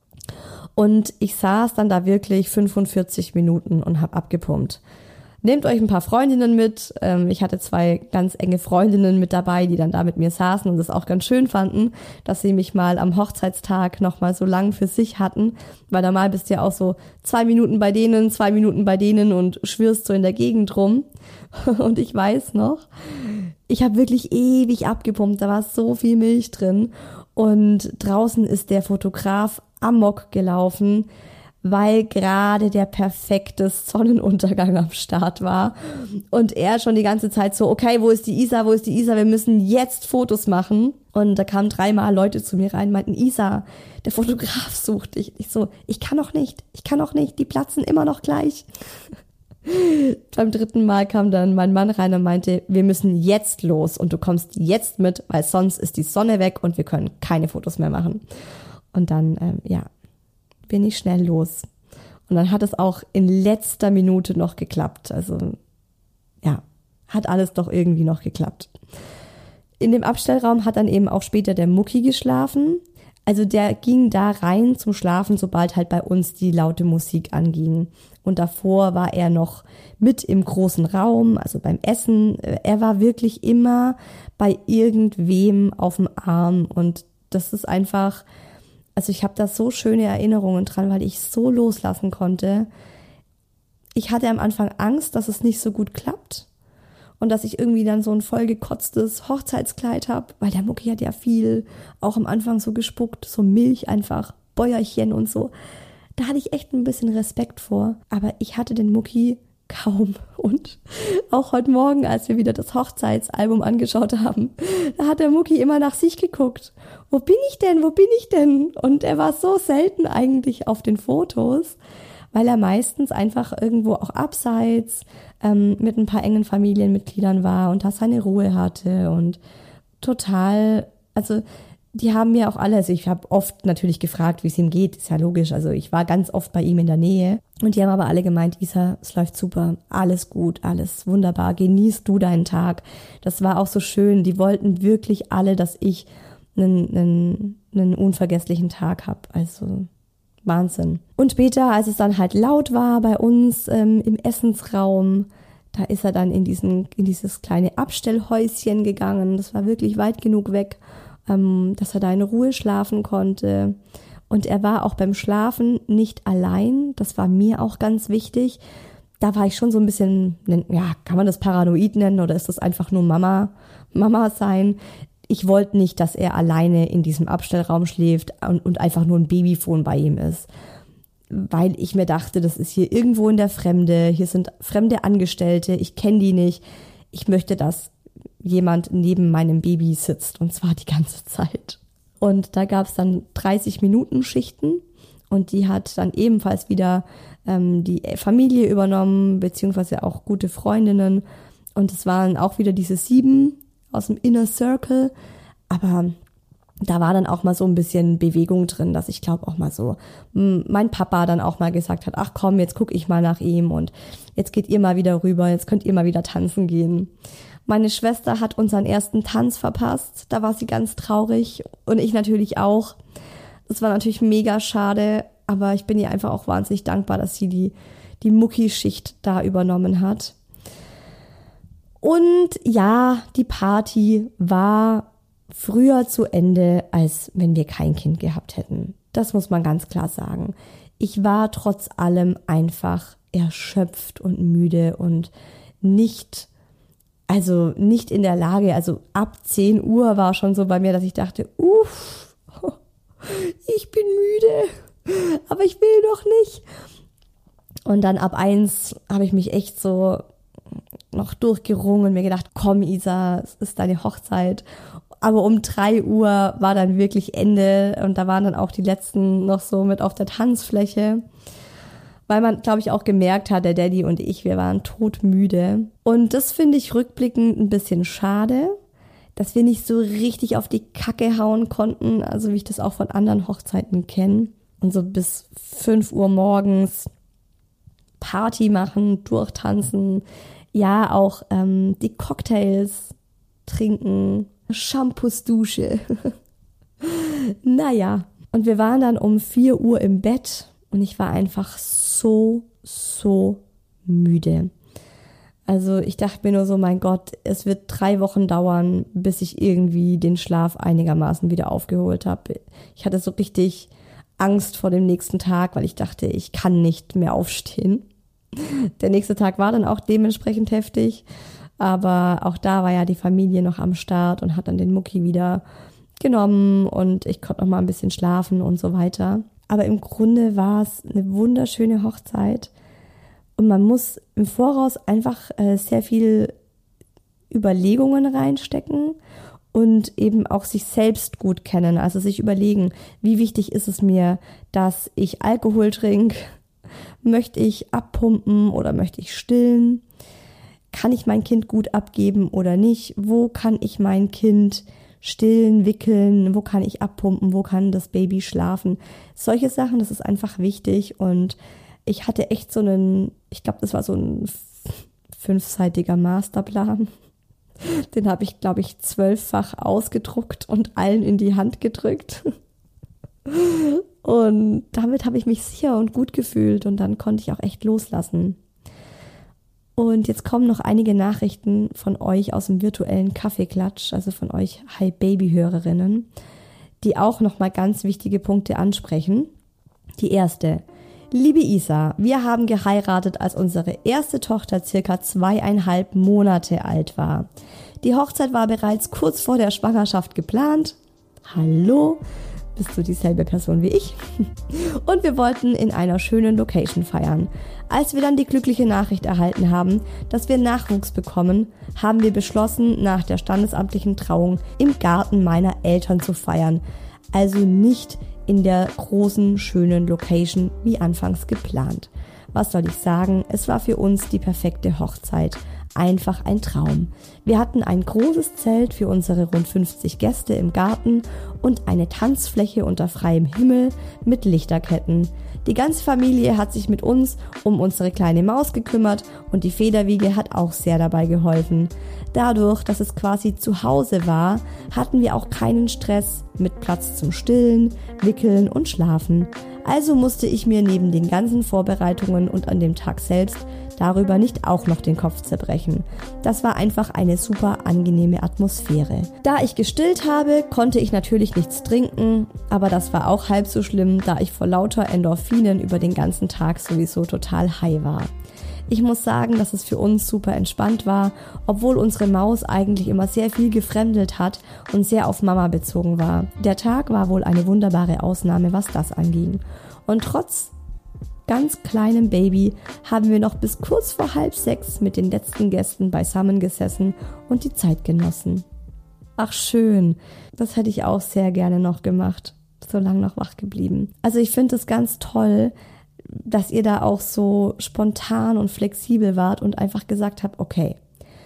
Und ich saß dann da wirklich 45 Minuten und habe abgepumpt. Nehmt euch ein paar Freundinnen mit. Ich hatte 2 ganz enge Freundinnen mit dabei, die dann da mit mir saßen und das auch ganz schön fanden, dass sie mich mal am Hochzeitstag nochmal so lang für sich hatten. Weil normal bist du ja auch so 2 Minuten bei denen, 2 Minuten bei denen und schwirrst so in der Gegend rum. Und ich weiß noch, ich habe wirklich ewig abgepumpt. Da war so viel Milch drin. Und draußen ist der Fotograf amok gelaufen, weil gerade der perfekte Sonnenuntergang am Start war und er schon die ganze Zeit so, okay, wo ist die Isa, wir müssen jetzt Fotos machen. Und da kamen 3-mal Leute zu mir rein, meinten, Isa, der Fotograf sucht dich. Ich so, ich kann noch nicht, die platzen immer noch gleich. Beim 3. Mal kam dann mein Mann rein und meinte, wir müssen jetzt los und du kommst jetzt mit, weil sonst ist die Sonne weg und wir können keine Fotos mehr machen. Und dann, bin ich schnell los. Und dann hat es auch in letzter Minute noch geklappt. Also, ja, hat alles doch irgendwie noch geklappt. In dem Abstellraum hat dann eben auch später der Mucki geschlafen. Also der ging da rein zum Schlafen, sobald halt bei uns die laute Musik anging. Und davor war er noch mit im großen Raum, also beim Essen. Er war wirklich immer bei irgendwem auf dem Arm. Und das ist einfach, also ich habe da so schöne Erinnerungen dran, weil ich so loslassen konnte. Ich hatte am Anfang Angst, dass es nicht so gut klappt. Und dass ich irgendwie dann so ein vollgekotztes Hochzeitskleid habe, weil der Mucki hat ja viel auch am Anfang so gespuckt, so Milch einfach, Bäuerchen und so. Da hatte ich echt ein bisschen Respekt vor, aber ich hatte den Mucki kaum. Und auch heute Morgen, als wir wieder das Hochzeitsalbum angeschaut haben, da hat der Mucki immer nach sich geguckt. Wo bin ich denn? Und er war so selten eigentlich auf den Fotos, weil er meistens einfach irgendwo auch abseits mit ein paar engen Familienmitgliedern war und da seine Ruhe hatte und total, also die haben mir auch alle, also ich habe oft natürlich gefragt, wie es ihm geht, ist ja logisch, also ich war ganz oft bei ihm in der Nähe und die haben aber alle gemeint, Isa, es läuft super, alles gut, alles wunderbar, genießt du deinen Tag. Das war auch so schön, die wollten wirklich alle, dass ich einen unvergesslichen Tag habe, also Wahnsinn. Und später, als es dann halt laut war bei uns im Essensraum, da ist er dann in dieses kleine Abstellhäuschen gegangen. Das war wirklich weit genug weg, dass er da in Ruhe schlafen konnte. Und er war auch beim Schlafen nicht allein. Das war mir auch ganz wichtig. Da war ich schon so ein bisschen, ja, kann man das paranoid nennen oder ist das einfach nur Mama sein? Ich wollte nicht, dass er alleine in diesem Abstellraum schläft und einfach nur ein Babyphone bei ihm ist. Weil ich mir dachte, das ist hier irgendwo in der Fremde, hier sind fremde Angestellte, ich kenne die nicht. Ich möchte, dass jemand neben meinem Baby sitzt und zwar die ganze Zeit. Und da gab es dann 30-Minuten-Schichten und die hat dann ebenfalls wieder die Familie übernommen, beziehungsweise auch gute Freundinnen. Und es waren auch wieder diese 7 aus dem Inner Circle, aber da war dann auch mal so ein bisschen Bewegung drin, dass ich glaube auch mal so mein Papa dann auch mal gesagt hat, ach komm, jetzt guck ich mal nach ihm und jetzt geht ihr mal wieder rüber, jetzt könnt ihr mal wieder tanzen gehen. Meine Schwester hat unseren ersten Tanz verpasst, da war sie ganz traurig und ich natürlich auch. Das war natürlich mega schade, aber ich bin ihr einfach auch wahnsinnig dankbar, dass sie die Mucki-Schicht da übernommen hat. Und ja, die Party war früher zu Ende, als wenn wir kein Kind gehabt hätten. Das muss man ganz klar sagen. Ich war trotz allem einfach erschöpft und müde und nicht in der Lage, also ab 10 Uhr war schon so bei mir, dass ich dachte, ich bin müde, aber ich will doch nicht. Und dann ab 1 habe ich mich echt so noch durchgerungen und mir gedacht, komm Isa, es ist deine Hochzeit. Aber um 3 Uhr war dann wirklich Ende und da waren dann auch die letzten noch so mit auf der Tanzfläche. Weil man, glaube ich, auch gemerkt hat, der Daddy und ich, wir waren todmüde. Und das finde ich rückblickend ein bisschen schade, dass wir nicht so richtig auf die Kacke hauen konnten, also wie ich das auch von anderen Hochzeiten kenne. Und so bis 5 Uhr morgens Party machen, durchtanzen, ja auch die Cocktails trinken, Shampoos-Dusche. Naja, und wir waren dann um 4 Uhr im Bett. Und ich war einfach so müde. Also ich dachte mir nur so, mein Gott, es wird 3 Wochen dauern, bis ich irgendwie den Schlaf einigermaßen wieder aufgeholt habe. Ich hatte so richtig Angst vor dem nächsten Tag, weil ich dachte, ich kann nicht mehr aufstehen. Der nächste Tag war dann auch dementsprechend heftig. Aber auch da war ja die Familie noch am Start und hat dann den Mucki wieder genommen und ich konnte noch mal ein bisschen schlafen und so weiter. Aber im Grunde war es eine wunderschöne Hochzeit und man muss im Voraus einfach sehr viel Überlegungen reinstecken und eben auch sich selbst gut kennen. Also sich überlegen, wie wichtig ist es mir, dass ich Alkohol trinke? Möchte ich abpumpen oder möchte ich stillen? Kann ich mein Kind gut abgeben oder nicht? Wo kann ich mein Kind stillen, wickeln, wo kann ich abpumpen, wo kann das Baby schlafen. Solche Sachen, das ist einfach wichtig und ich hatte echt so ich glaube, das war so ein 5-seitiger Masterplan. Den habe ich, glaube ich, 12-fach ausgedruckt und allen in die Hand gedrückt. Und damit habe ich mich sicher und gut gefühlt und dann konnte ich auch echt loslassen. Und jetzt kommen noch einige Nachrichten von euch aus dem virtuellen Kaffeeklatsch, also von euch Hi Baby-Hörerinnen, die auch nochmal ganz wichtige Punkte ansprechen. Die erste: Liebe Isa, wir haben geheiratet, als unsere erste Tochter circa 2,5 Monate alt war. Die Hochzeit war bereits kurz vor der Schwangerschaft geplant. Hallo? Bist du dieselbe Person wie ich? Und wir wollten in einer schönen Location feiern. Als wir dann die glückliche Nachricht erhalten haben, dass wir Nachwuchs bekommen, haben wir beschlossen, nach der standesamtlichen Trauung im Garten meiner Eltern zu feiern. Also nicht in der großen, schönen Location wie anfangs geplant. Was soll ich sagen? Es war für uns die perfekte Hochzeit. Einfach ein Traum. Wir hatten ein großes Zelt für unsere rund 50 Gäste im Garten und eine Tanzfläche unter freiem Himmel mit Lichterketten. Die ganze Familie hat sich mit uns um unsere kleine Maus gekümmert und die Federwiege hat auch sehr dabei geholfen. Dadurch, dass es quasi zu Hause war, hatten wir auch keinen Stress mit Platz zum Stillen, Wickeln und Schlafen. Also musste ich mir neben den ganzen Vorbereitungen und an dem Tag selbst darüber nicht auch noch den Kopf zerbrechen. Das war einfach eine super angenehme Atmosphäre. Da ich gestillt habe, konnte ich natürlich nichts trinken, aber das war auch halb so schlimm, da ich vor lauter Endorphinen über den ganzen Tag sowieso total high war. Ich muss sagen, dass es für uns super entspannt war, obwohl unsere Maus eigentlich immer sehr viel gefremdelt hat und sehr auf Mama bezogen war. Der Tag war wohl eine wunderbare Ausnahme, was das anging. Und trotz ganz kleinem Baby haben wir noch bis kurz vor 5:30 mit den letzten Gästen beisammen gesessen und die Zeit genossen. Ach schön, das hätte ich auch sehr gerne noch gemacht, so lange noch wach geblieben. Also ich finde es ganz toll, dass ihr da auch so spontan und flexibel wart und einfach gesagt habt, okay,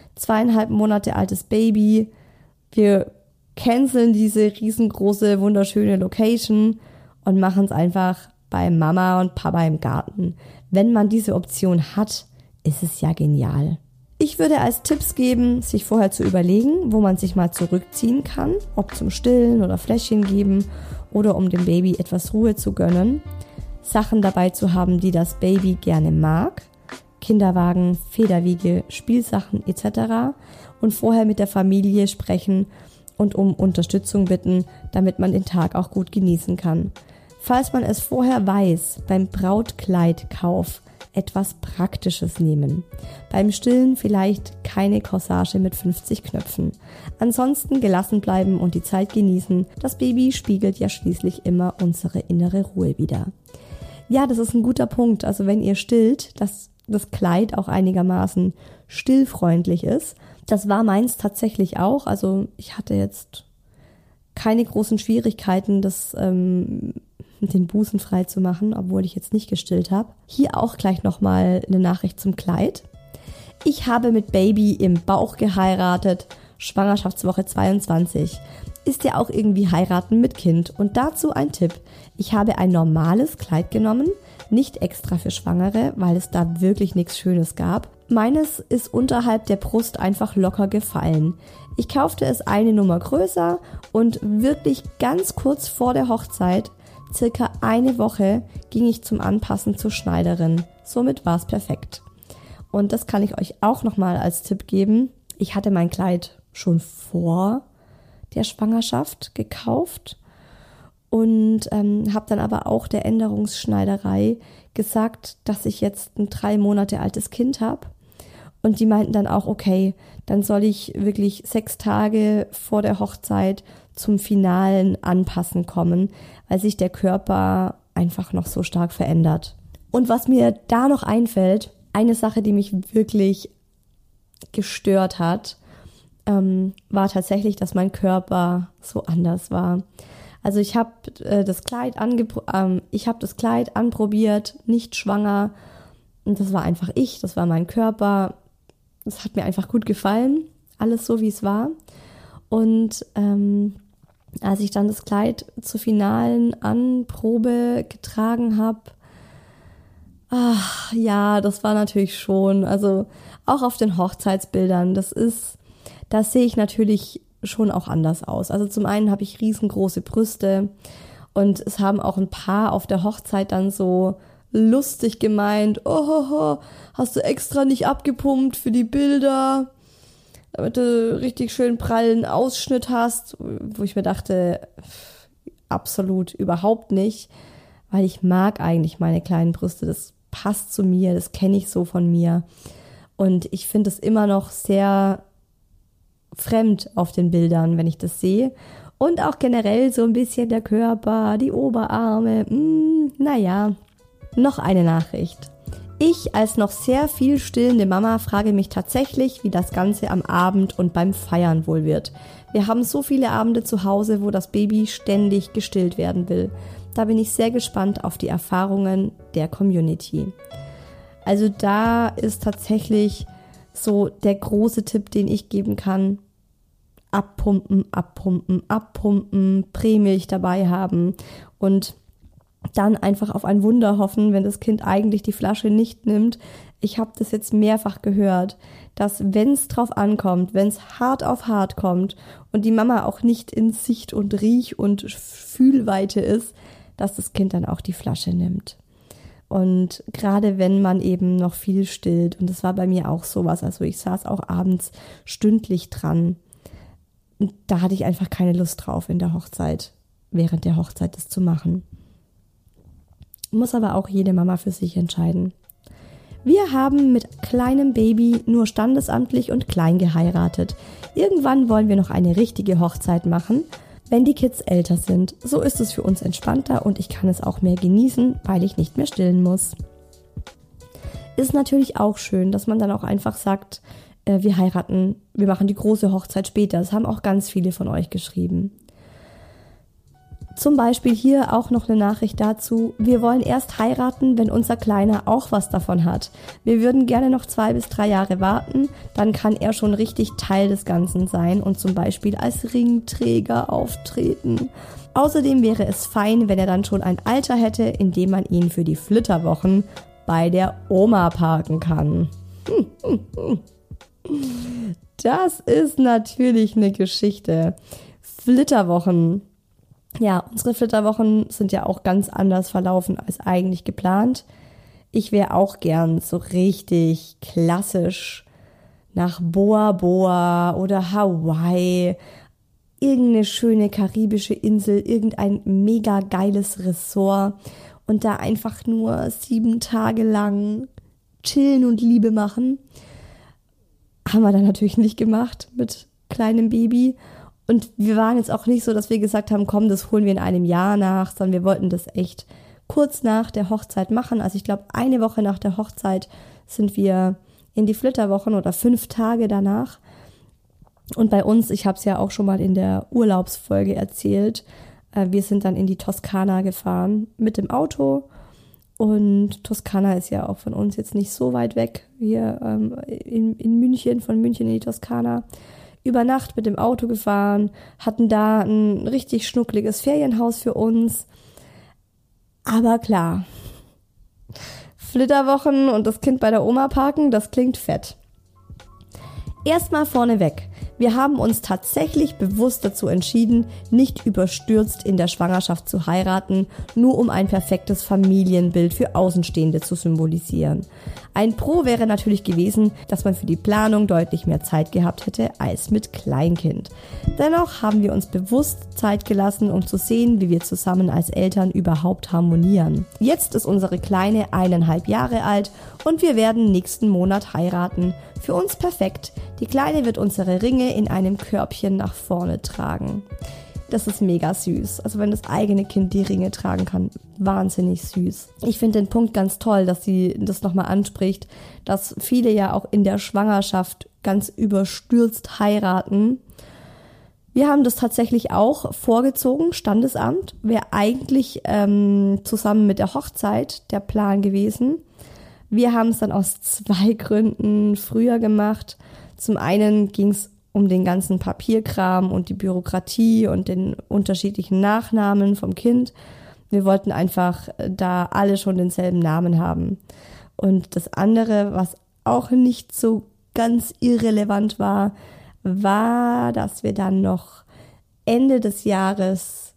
2,5 Monate altes Baby, wir canceln diese riesengroße, wunderschöne Location und machen es einfach bei Mama und Papa im Garten. Wenn man diese Option hat, ist es ja genial. Ich würde als Tipps geben, sich vorher zu überlegen, wo man sich mal zurückziehen kann, ob zum Stillen oder Fläschchen geben oder um dem Baby etwas Ruhe zu gönnen. Sachen dabei zu haben, die das Baby gerne mag, Kinderwagen, Federwiege, Spielsachen etc. und vorher mit der Familie sprechen und um Unterstützung bitten, damit man den Tag auch gut genießen kann. Falls man es vorher weiß, beim Brautkleidkauf etwas Praktisches nehmen. Beim Stillen vielleicht keine Corsage mit 50 Knöpfen. Ansonsten gelassen bleiben und die Zeit genießen. Das Baby spiegelt ja schließlich immer unsere innere Ruhe wider. Ja, das ist ein guter Punkt. Also wenn ihr stillt, dass das Kleid auch einigermaßen stillfreundlich ist. Das war meins tatsächlich auch. Also ich hatte jetzt keine großen Schwierigkeiten, den Busen frei zu machen, obwohl ich jetzt nicht gestillt habe. Hier auch gleich nochmal eine Nachricht zum Kleid. Ich habe mit Baby im Bauch geheiratet, Schwangerschaftswoche 22. Ist ja auch irgendwie heiraten mit Kind. Und dazu ein Tipp. Ich habe ein normales Kleid genommen, nicht extra für Schwangere, weil es da wirklich nichts Schönes gab. Meines ist unterhalb der Brust einfach locker gefallen. Ich kaufte es eine Nummer größer und wirklich ganz kurz vor der Hochzeit, circa eine Woche, ging ich zum Anpassen zur Schneiderin. Somit war es perfekt. Und das kann ich euch auch nochmal als Tipp geben. Ich hatte mein Kleid schon vor der Schwangerschaft gekauft und habe dann aber auch der Änderungsschneiderei gesagt, dass ich jetzt ein 3 Monate altes Kind habe. Und die meinten dann auch, okay, dann soll ich wirklich 6 Tage vor der Hochzeit zum finalen Anpassen kommen, weil sich der Körper einfach noch so stark verändert. Und was mir da noch einfällt, eine Sache, die mich wirklich gestört hat, war tatsächlich, dass mein Körper so anders war. Also ich habe das Kleid anprobiert, nicht schwanger. Und das war einfach das war mein Körper. Das hat mir einfach gut gefallen, alles so, wie es war. Und als ich dann das Kleid zur finalen Anprobe getragen habe, das war natürlich schon, also auch auf den Hochzeitsbildern, da sehe ich natürlich schon auch anders aus. Also zum einen habe ich riesengroße Brüste und es haben auch ein paar auf der Hochzeit dann so lustig gemeint, hast du extra nicht abgepumpt für die Bilder, damit du richtig schön prallen Ausschnitt hast, wo ich mir dachte, absolut überhaupt nicht, weil ich mag eigentlich meine kleinen Brüste, das passt zu mir, das kenne ich so von mir und ich finde es immer noch sehr fremd auf den Bildern, wenn ich das sehe und auch generell so ein bisschen der Körper, die Oberarme, Noch eine Nachricht. Ich als noch sehr viel stillende Mama frage mich tatsächlich, wie das Ganze am Abend und beim Feiern wohl wird. Wir haben so viele Abende zu Hause, wo das Baby ständig gestillt werden will. Da bin ich sehr gespannt auf die Erfahrungen der Community. Also da ist tatsächlich so der große Tipp, den ich geben kann. Abpumpen, Prämilch dabei haben und dann einfach auf ein Wunder hoffen, wenn das Kind eigentlich die Flasche nicht nimmt. Ich habe das jetzt mehrfach gehört, dass wenn es drauf ankommt, wenn es hart auf hart kommt und die Mama auch nicht in Sicht und Riech- und Fühlweite ist, dass das Kind dann auch die Flasche nimmt. Und gerade wenn man eben noch viel stillt, und das war bei mir auch sowas, also ich saß auch abends stündlich dran, und da hatte ich einfach keine Lust drauf während der Hochzeit das zu machen. Muss aber auch jede Mama für sich entscheiden. Wir haben mit kleinem Baby nur standesamtlich und klein geheiratet. Irgendwann wollen wir noch eine richtige Hochzeit machen, wenn die Kids älter sind. So ist es für uns entspannter und ich kann es auch mehr genießen, weil ich nicht mehr stillen muss. Ist natürlich auch schön, dass man dann auch einfach sagt, wir heiraten, wir machen die große Hochzeit später. Das haben auch ganz viele von euch geschrieben. Zum Beispiel hier auch noch eine Nachricht dazu. Wir wollen erst heiraten, wenn unser Kleiner auch was davon hat. Wir würden gerne noch 2 bis 3 Jahre warten, dann kann er schon richtig Teil des Ganzen sein und zum Beispiel als Ringträger auftreten. Außerdem wäre es fein, wenn er dann schon ein Alter hätte, in dem man ihn für die Flitterwochen bei der Oma parken kann. Das ist natürlich eine Geschichte. Flitterwochen. Ja, unsere Flitterwochen sind ja auch ganz anders verlaufen als eigentlich geplant. Ich wäre auch gern so richtig klassisch nach Boa Boa oder Hawaii, irgendeine schöne karibische Insel, irgendein mega geiles Ressort und da einfach nur 7 Tage lang chillen und Liebe machen. Haben wir dann natürlich nicht gemacht mit kleinem Baby. Und wir waren jetzt auch nicht so, dass wir gesagt haben, komm, das holen wir in einem Jahr nach, sondern wir wollten das echt kurz nach der Hochzeit machen. Also ich glaube, eine Woche nach der Hochzeit sind wir in die Flitterwochen oder 5 Tage danach. Und bei uns, ich habe es ja auch schon mal in der Urlaubsfolge erzählt, wir sind dann in die Toskana gefahren mit dem Auto. Und Toskana ist ja auch von uns jetzt nicht so weit weg, hier in München, von München in die Toskana. Über Nacht mit dem Auto gefahren, hatten da ein richtig schnuckliges Ferienhaus für uns. Aber klar, Flitterwochen und das Kind bei der Oma parken, das klingt fett. Erstmal vorneweg. Wir haben uns tatsächlich bewusst dazu entschieden, nicht überstürzt in der Schwangerschaft zu heiraten, nur um ein perfektes Familienbild für Außenstehende zu symbolisieren. Ein Pro wäre natürlich gewesen, dass man für die Planung deutlich mehr Zeit gehabt hätte als mit Kleinkind. Dennoch haben wir uns bewusst Zeit gelassen, um zu sehen, wie wir zusammen als Eltern überhaupt harmonieren. Jetzt ist unsere Kleine 1,5 Jahre alt und wir werden nächsten Monat heiraten. Für uns perfekt. Die Kleine wird unsere Ringe in einem Körbchen nach vorne tragen. Das ist mega süß. Also wenn das eigene Kind die Ringe tragen kann, wahnsinnig süß. Ich finde den Punkt ganz toll, dass sie das nochmal anspricht, dass viele ja auch in der Schwangerschaft ganz überstürzt heiraten. Wir haben das tatsächlich auch vorgezogen, Standesamt. Wäre eigentlich zusammen mit der Hochzeit der Plan gewesen. Wir haben es dann aus 2 Gründen früher gemacht. Zum einen ging es um den ganzen Papierkram und die Bürokratie und den unterschiedlichen Nachnamen vom Kind. Wir wollten einfach da alle schon denselben Namen haben. Und das andere, was auch nicht so ganz irrelevant war, dass wir dann noch Ende des Jahres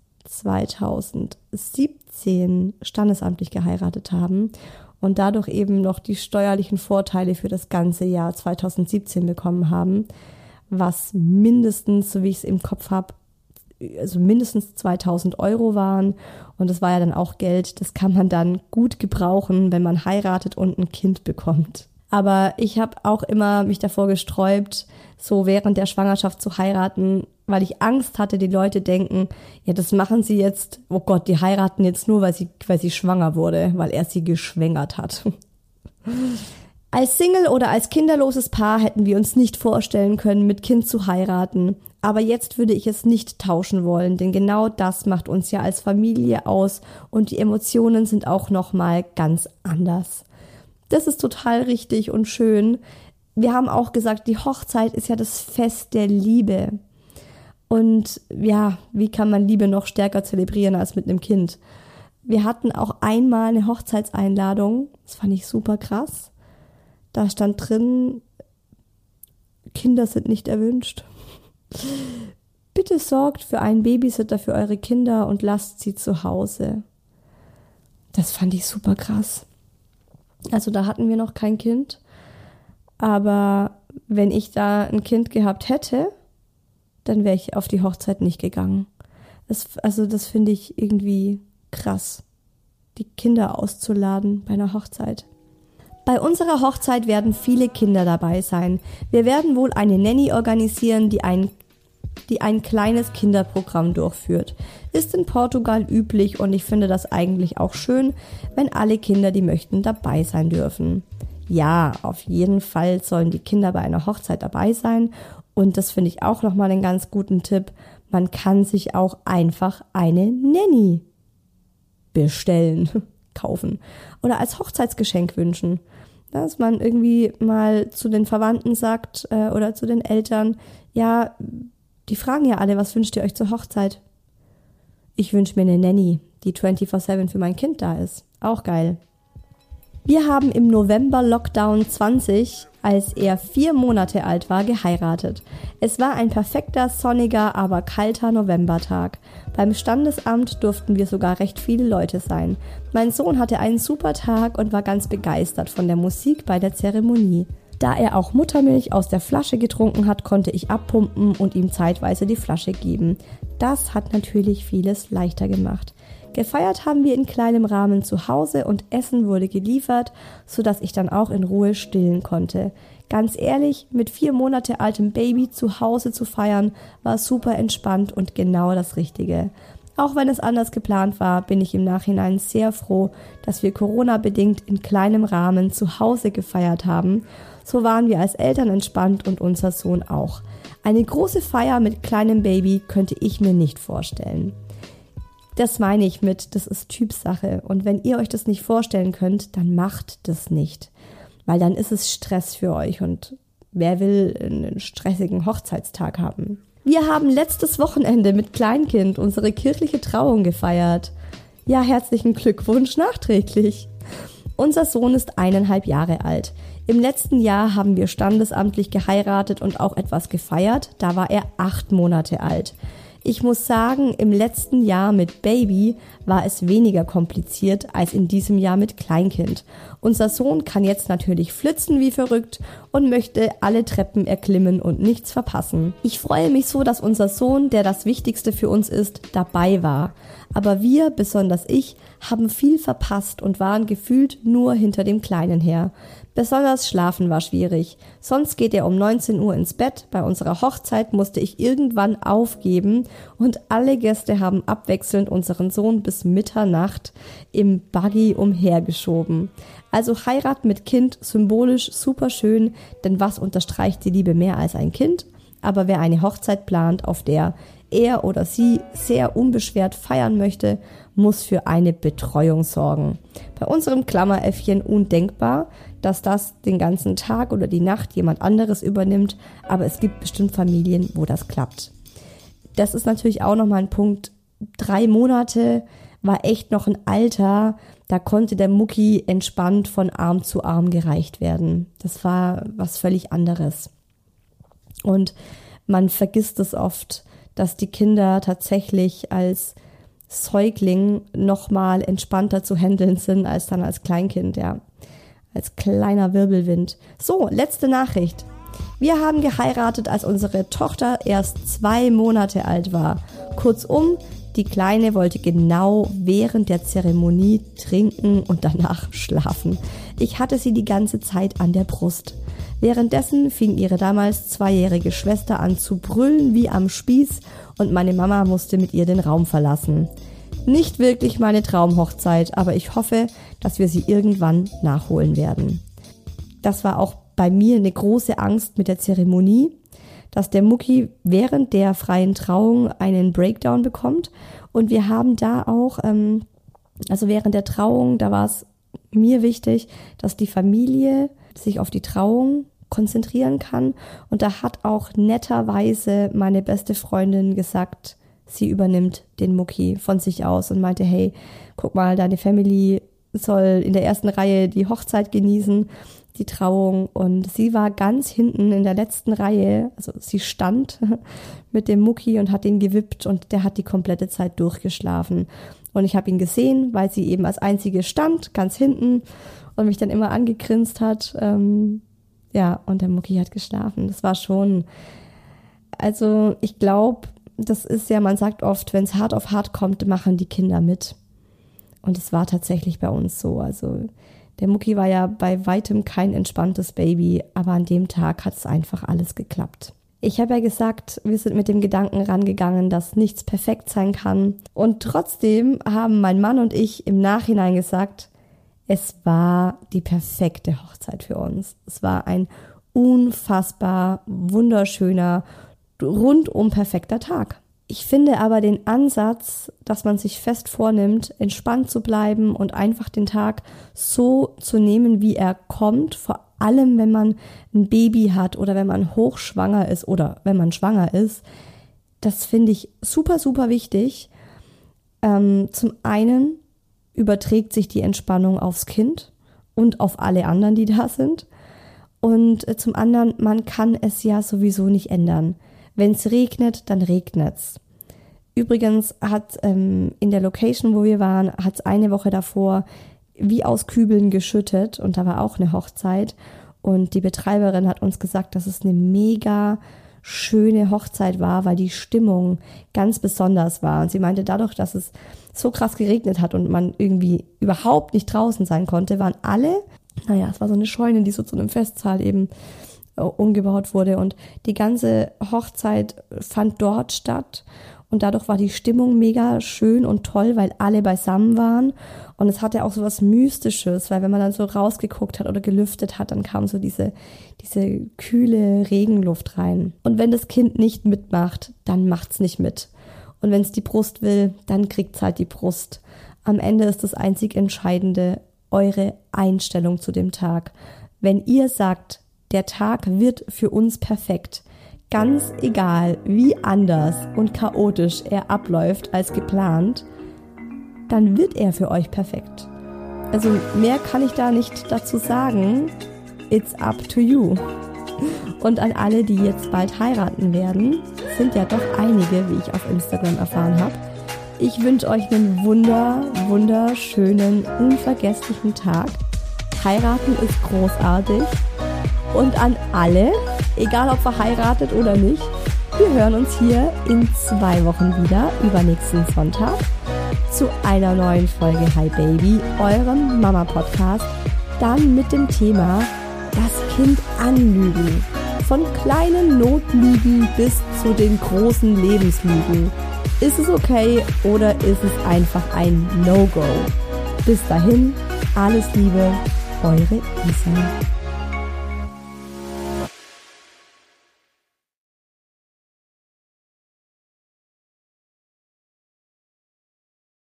2017 standesamtlich geheiratet haben und dadurch eben noch die steuerlichen Vorteile für das ganze Jahr 2017 bekommen haben, was mindestens, so wie ich es im Kopf habe, also mindestens 2.000 € waren. Und das war ja dann auch Geld, das kann man dann gut gebrauchen, wenn man heiratet und ein Kind bekommt. Aber ich habe auch immer mich davor gesträubt, so während der Schwangerschaft zu heiraten, weil ich Angst hatte, die Leute denken, ja, das machen sie jetzt, oh Gott, die heiraten jetzt nur, weil sie schwanger wurde, weil er sie geschwängert hat. Als Single oder als kinderloses Paar hätten wir uns nicht vorstellen können, mit Kind zu heiraten. Aber jetzt würde ich es nicht tauschen wollen, denn genau das macht uns ja als Familie aus und die Emotionen sind auch nochmal ganz anders. Das ist total richtig und schön. Wir haben auch gesagt, die Hochzeit ist ja das Fest der Liebe. Und ja, wie kann man Liebe noch stärker zelebrieren als mit einem Kind? Wir hatten auch einmal eine Hochzeitseinladung, das fand ich super krass. Da stand drin, Kinder sind nicht erwünscht. Bitte sorgt für einen Babysitter für eure Kinder und lasst sie zu Hause. Das fand ich super krass. Also da hatten wir noch kein Kind, aber wenn ich da ein Kind gehabt hätte, dann wäre ich auf die Hochzeit nicht gegangen. Das finde ich irgendwie krass, die Kinder auszuladen bei einer Hochzeit. Bei unserer Hochzeit werden viele Kinder dabei sein. Wir werden wohl eine Nanny organisieren, die ein kleines Kinderprogramm durchführt. Ist in Portugal üblich und ich finde das eigentlich auch schön, wenn alle Kinder, die möchten, dabei sein dürfen. Ja, auf jeden Fall sollen die Kinder bei einer Hochzeit dabei sein und das finde ich auch nochmal einen ganz guten Tipp. Man kann sich auch einfach eine Nanny bestellen, kaufen oder als Hochzeitsgeschenk wünschen. Dass man irgendwie mal zu den Verwandten sagt oder zu den Eltern, ja, die fragen ja alle, was wünscht ihr euch zur Hochzeit? Ich wünsche mir eine Nanny, die 24/7 für mein Kind da ist. Auch geil. Wir haben im November Lockdown 20, als er 4 Monate alt war, geheiratet. Es war ein perfekter, sonniger, aber kalter Novembertag. Beim Standesamt durften wir sogar recht viele Leute sein. Mein Sohn hatte einen super Tag und war ganz begeistert von der Musik bei der Zeremonie. Da er auch Muttermilch aus der Flasche getrunken hat, konnte ich abpumpen und ihm zeitweise die Flasche geben. Das hat natürlich vieles leichter gemacht. Gefeiert haben wir in kleinem Rahmen zu Hause und Essen wurde geliefert, sodass ich dann auch in Ruhe stillen konnte. Ganz ehrlich, mit 4 Monate altem Baby zu Hause zu feiern, war super entspannt und genau das Richtige. Auch wenn es anders geplant war, bin ich im Nachhinein sehr froh, dass wir Corona-bedingt in kleinem Rahmen zu Hause gefeiert haben. So waren wir als Eltern entspannt und unser Sohn auch. Eine große Feier mit kleinem Baby könnte ich mir nicht vorstellen. Das meine ich mit, das ist Typsache. Und wenn ihr euch das nicht vorstellen könnt, dann macht das nicht. Weil dann ist es Stress für euch und wer will einen stressigen Hochzeitstag haben? Wir haben letztes Wochenende mit Kleinkind unsere kirchliche Trauung gefeiert. Ja, herzlichen Glückwunsch nachträglich. Unser Sohn ist 1,5 Jahre alt. Im letzten Jahr haben wir standesamtlich geheiratet und auch etwas gefeiert. Da war er 8 Monate alt. Ich muss sagen, im letzten Jahr mit Baby war es weniger kompliziert als in diesem Jahr mit Kleinkind. Unser Sohn kann jetzt natürlich flitzen wie verrückt und möchte alle Treppen erklimmen und nichts verpassen. Ich freue mich so, dass unser Sohn, der das Wichtigste für uns ist, dabei war. Aber wir, besonders ich, haben viel verpasst und waren gefühlt nur hinter dem Kleinen her. Besonders Schlafen war schwierig. Sonst geht er um 19 Uhr ins Bett. Bei unserer Hochzeit musste ich irgendwann aufgeben und alle Gäste haben abwechselnd unseren Sohn bis Mitternacht im Buggy umhergeschoben. Also Heirat mit Kind, symbolisch super schön, denn was unterstreicht die Liebe mehr als ein Kind? Aber wer eine Hochzeit plant, auf der er oder sie sehr unbeschwert feiern möchte, muss für eine Betreuung sorgen. Bei unserem Klammeräffchen undenkbar, dass das den ganzen Tag oder die Nacht jemand anderes übernimmt, aber es gibt bestimmt Familien, wo das klappt. Das ist natürlich auch nochmal ein Punkt. 3 Monate war echt noch ein Alter, da konnte der Mucki entspannt von Arm zu Arm gereicht werden. Das war was völlig anderes. Und man vergisst es oft, dass die Kinder tatsächlich als Säugling nochmal entspannter zu handeln sind als dann als Kleinkind, ja. Als kleiner Wirbelwind. So, letzte Nachricht. Wir haben geheiratet, als unsere Tochter erst 2 Monate alt war. Kurzum, die Kleine wollte genau während der Zeremonie trinken und danach schlafen. Ich hatte sie die ganze Zeit an der Brust. Währenddessen fing ihre damals 2-jährige Schwester an zu brüllen wie am Spieß und meine Mama musste mit ihr den Raum verlassen. Nicht wirklich meine Traumhochzeit, aber ich hoffe, dass wir sie irgendwann nachholen werden. Das war auch bei mir eine große Angst mit der Zeremonie, dass der Mucki während der freien Trauung einen Breakdown bekommt. Und wir haben da auch, also während der Trauung, da war es mir wichtig, dass die Familie sich auf die Trauung konzentrieren kann. Und da hat auch netterweise meine beste Freundin gesagt, sie übernimmt den Mucki von sich aus und meinte, hey, guck mal, deine Family soll in der ersten Reihe die Hochzeit genießen, die Trauung. Und sie war ganz hinten in der letzten Reihe, also sie stand mit dem Mucki und hat ihn gewippt und der hat die komplette Zeit durchgeschlafen. Und ich habe ihn gesehen, weil sie eben als einzige stand, ganz hinten und mich dann immer angegrinst hat. Ja, und der Mucki hat geschlafen. Das war schon, also ich glaube, das ist ja, man sagt oft, wenn es hart auf hart kommt, machen die Kinder mit. Und es war tatsächlich bei uns so. Also der Mucki war ja bei weitem kein entspanntes Baby, aber an dem Tag hat es einfach alles geklappt. Ich habe ja gesagt, wir sind mit dem Gedanken rangegangen, dass nichts perfekt sein kann. Und trotzdem haben mein Mann und ich im Nachhinein gesagt, es war die perfekte Hochzeit für uns. Es war ein unfassbar wunderschöner, rundum perfekter Tag. Ich finde aber den Ansatz, dass man sich fest vornimmt, entspannt zu bleiben und einfach den Tag so zu nehmen, wie er kommt, vor allem wenn man ein Baby hat oder wenn man hochschwanger ist oder wenn man schwanger ist, das finde ich super, super wichtig. Zum einen überträgt sich die Entspannung aufs Kind und auf alle anderen, die da sind. Und zum anderen, man kann es ja sowieso nicht ändern. Wenn es regnet, dann regnet's. Übrigens hat in der Location, wo wir waren, hat es eine Woche davor wie aus Kübeln geschüttet und da war auch eine Hochzeit. Und die Betreiberin hat uns gesagt, dass es eine mega schöne Hochzeit war, weil die Stimmung ganz besonders war. Und sie meinte, dadurch, dass es so krass geregnet hat und man irgendwie überhaupt nicht draußen sein konnte, waren alle, es war so eine Scheune, die so zu einem Festsaal eben umgebaut wurde und die ganze Hochzeit fand dort statt und dadurch war die Stimmung mega schön und toll, weil alle beisammen waren und es hatte auch so was Mystisches, weil wenn man dann so rausgeguckt hat oder gelüftet hat, dann kam so diese kühle Regenluft rein. Und wenn das Kind nicht mitmacht, dann macht's nicht mit. Und wenn es die Brust will, dann kriegt's halt die Brust. Am Ende ist das einzig Entscheidende eure Einstellung zu dem Tag. Wenn ihr sagt, der Tag wird für uns perfekt, ganz egal, wie anders und chaotisch er abläuft als geplant, dann wird er für euch perfekt. Also mehr kann ich da nicht dazu sagen. It's up to you. Und an alle, die jetzt bald heiraten werden, sind ja doch einige, wie ich auf Instagram erfahren habe. Ich wünsche euch einen wunderschönen, unvergesslichen Tag. Heiraten ist großartig. Und an alle, egal ob verheiratet oder nicht, wir hören uns hier in 2 Wochen wieder, übernächsten Sonntag, zu einer neuen Folge Hi Baby, eurem Mama-Podcast, dann mit dem Thema das Kind anlügen. Von kleinen Notlügen bis zu den großen Lebenslügen. Ist es okay oder ist es einfach ein No-Go? Bis dahin, alles Liebe, eure Isa.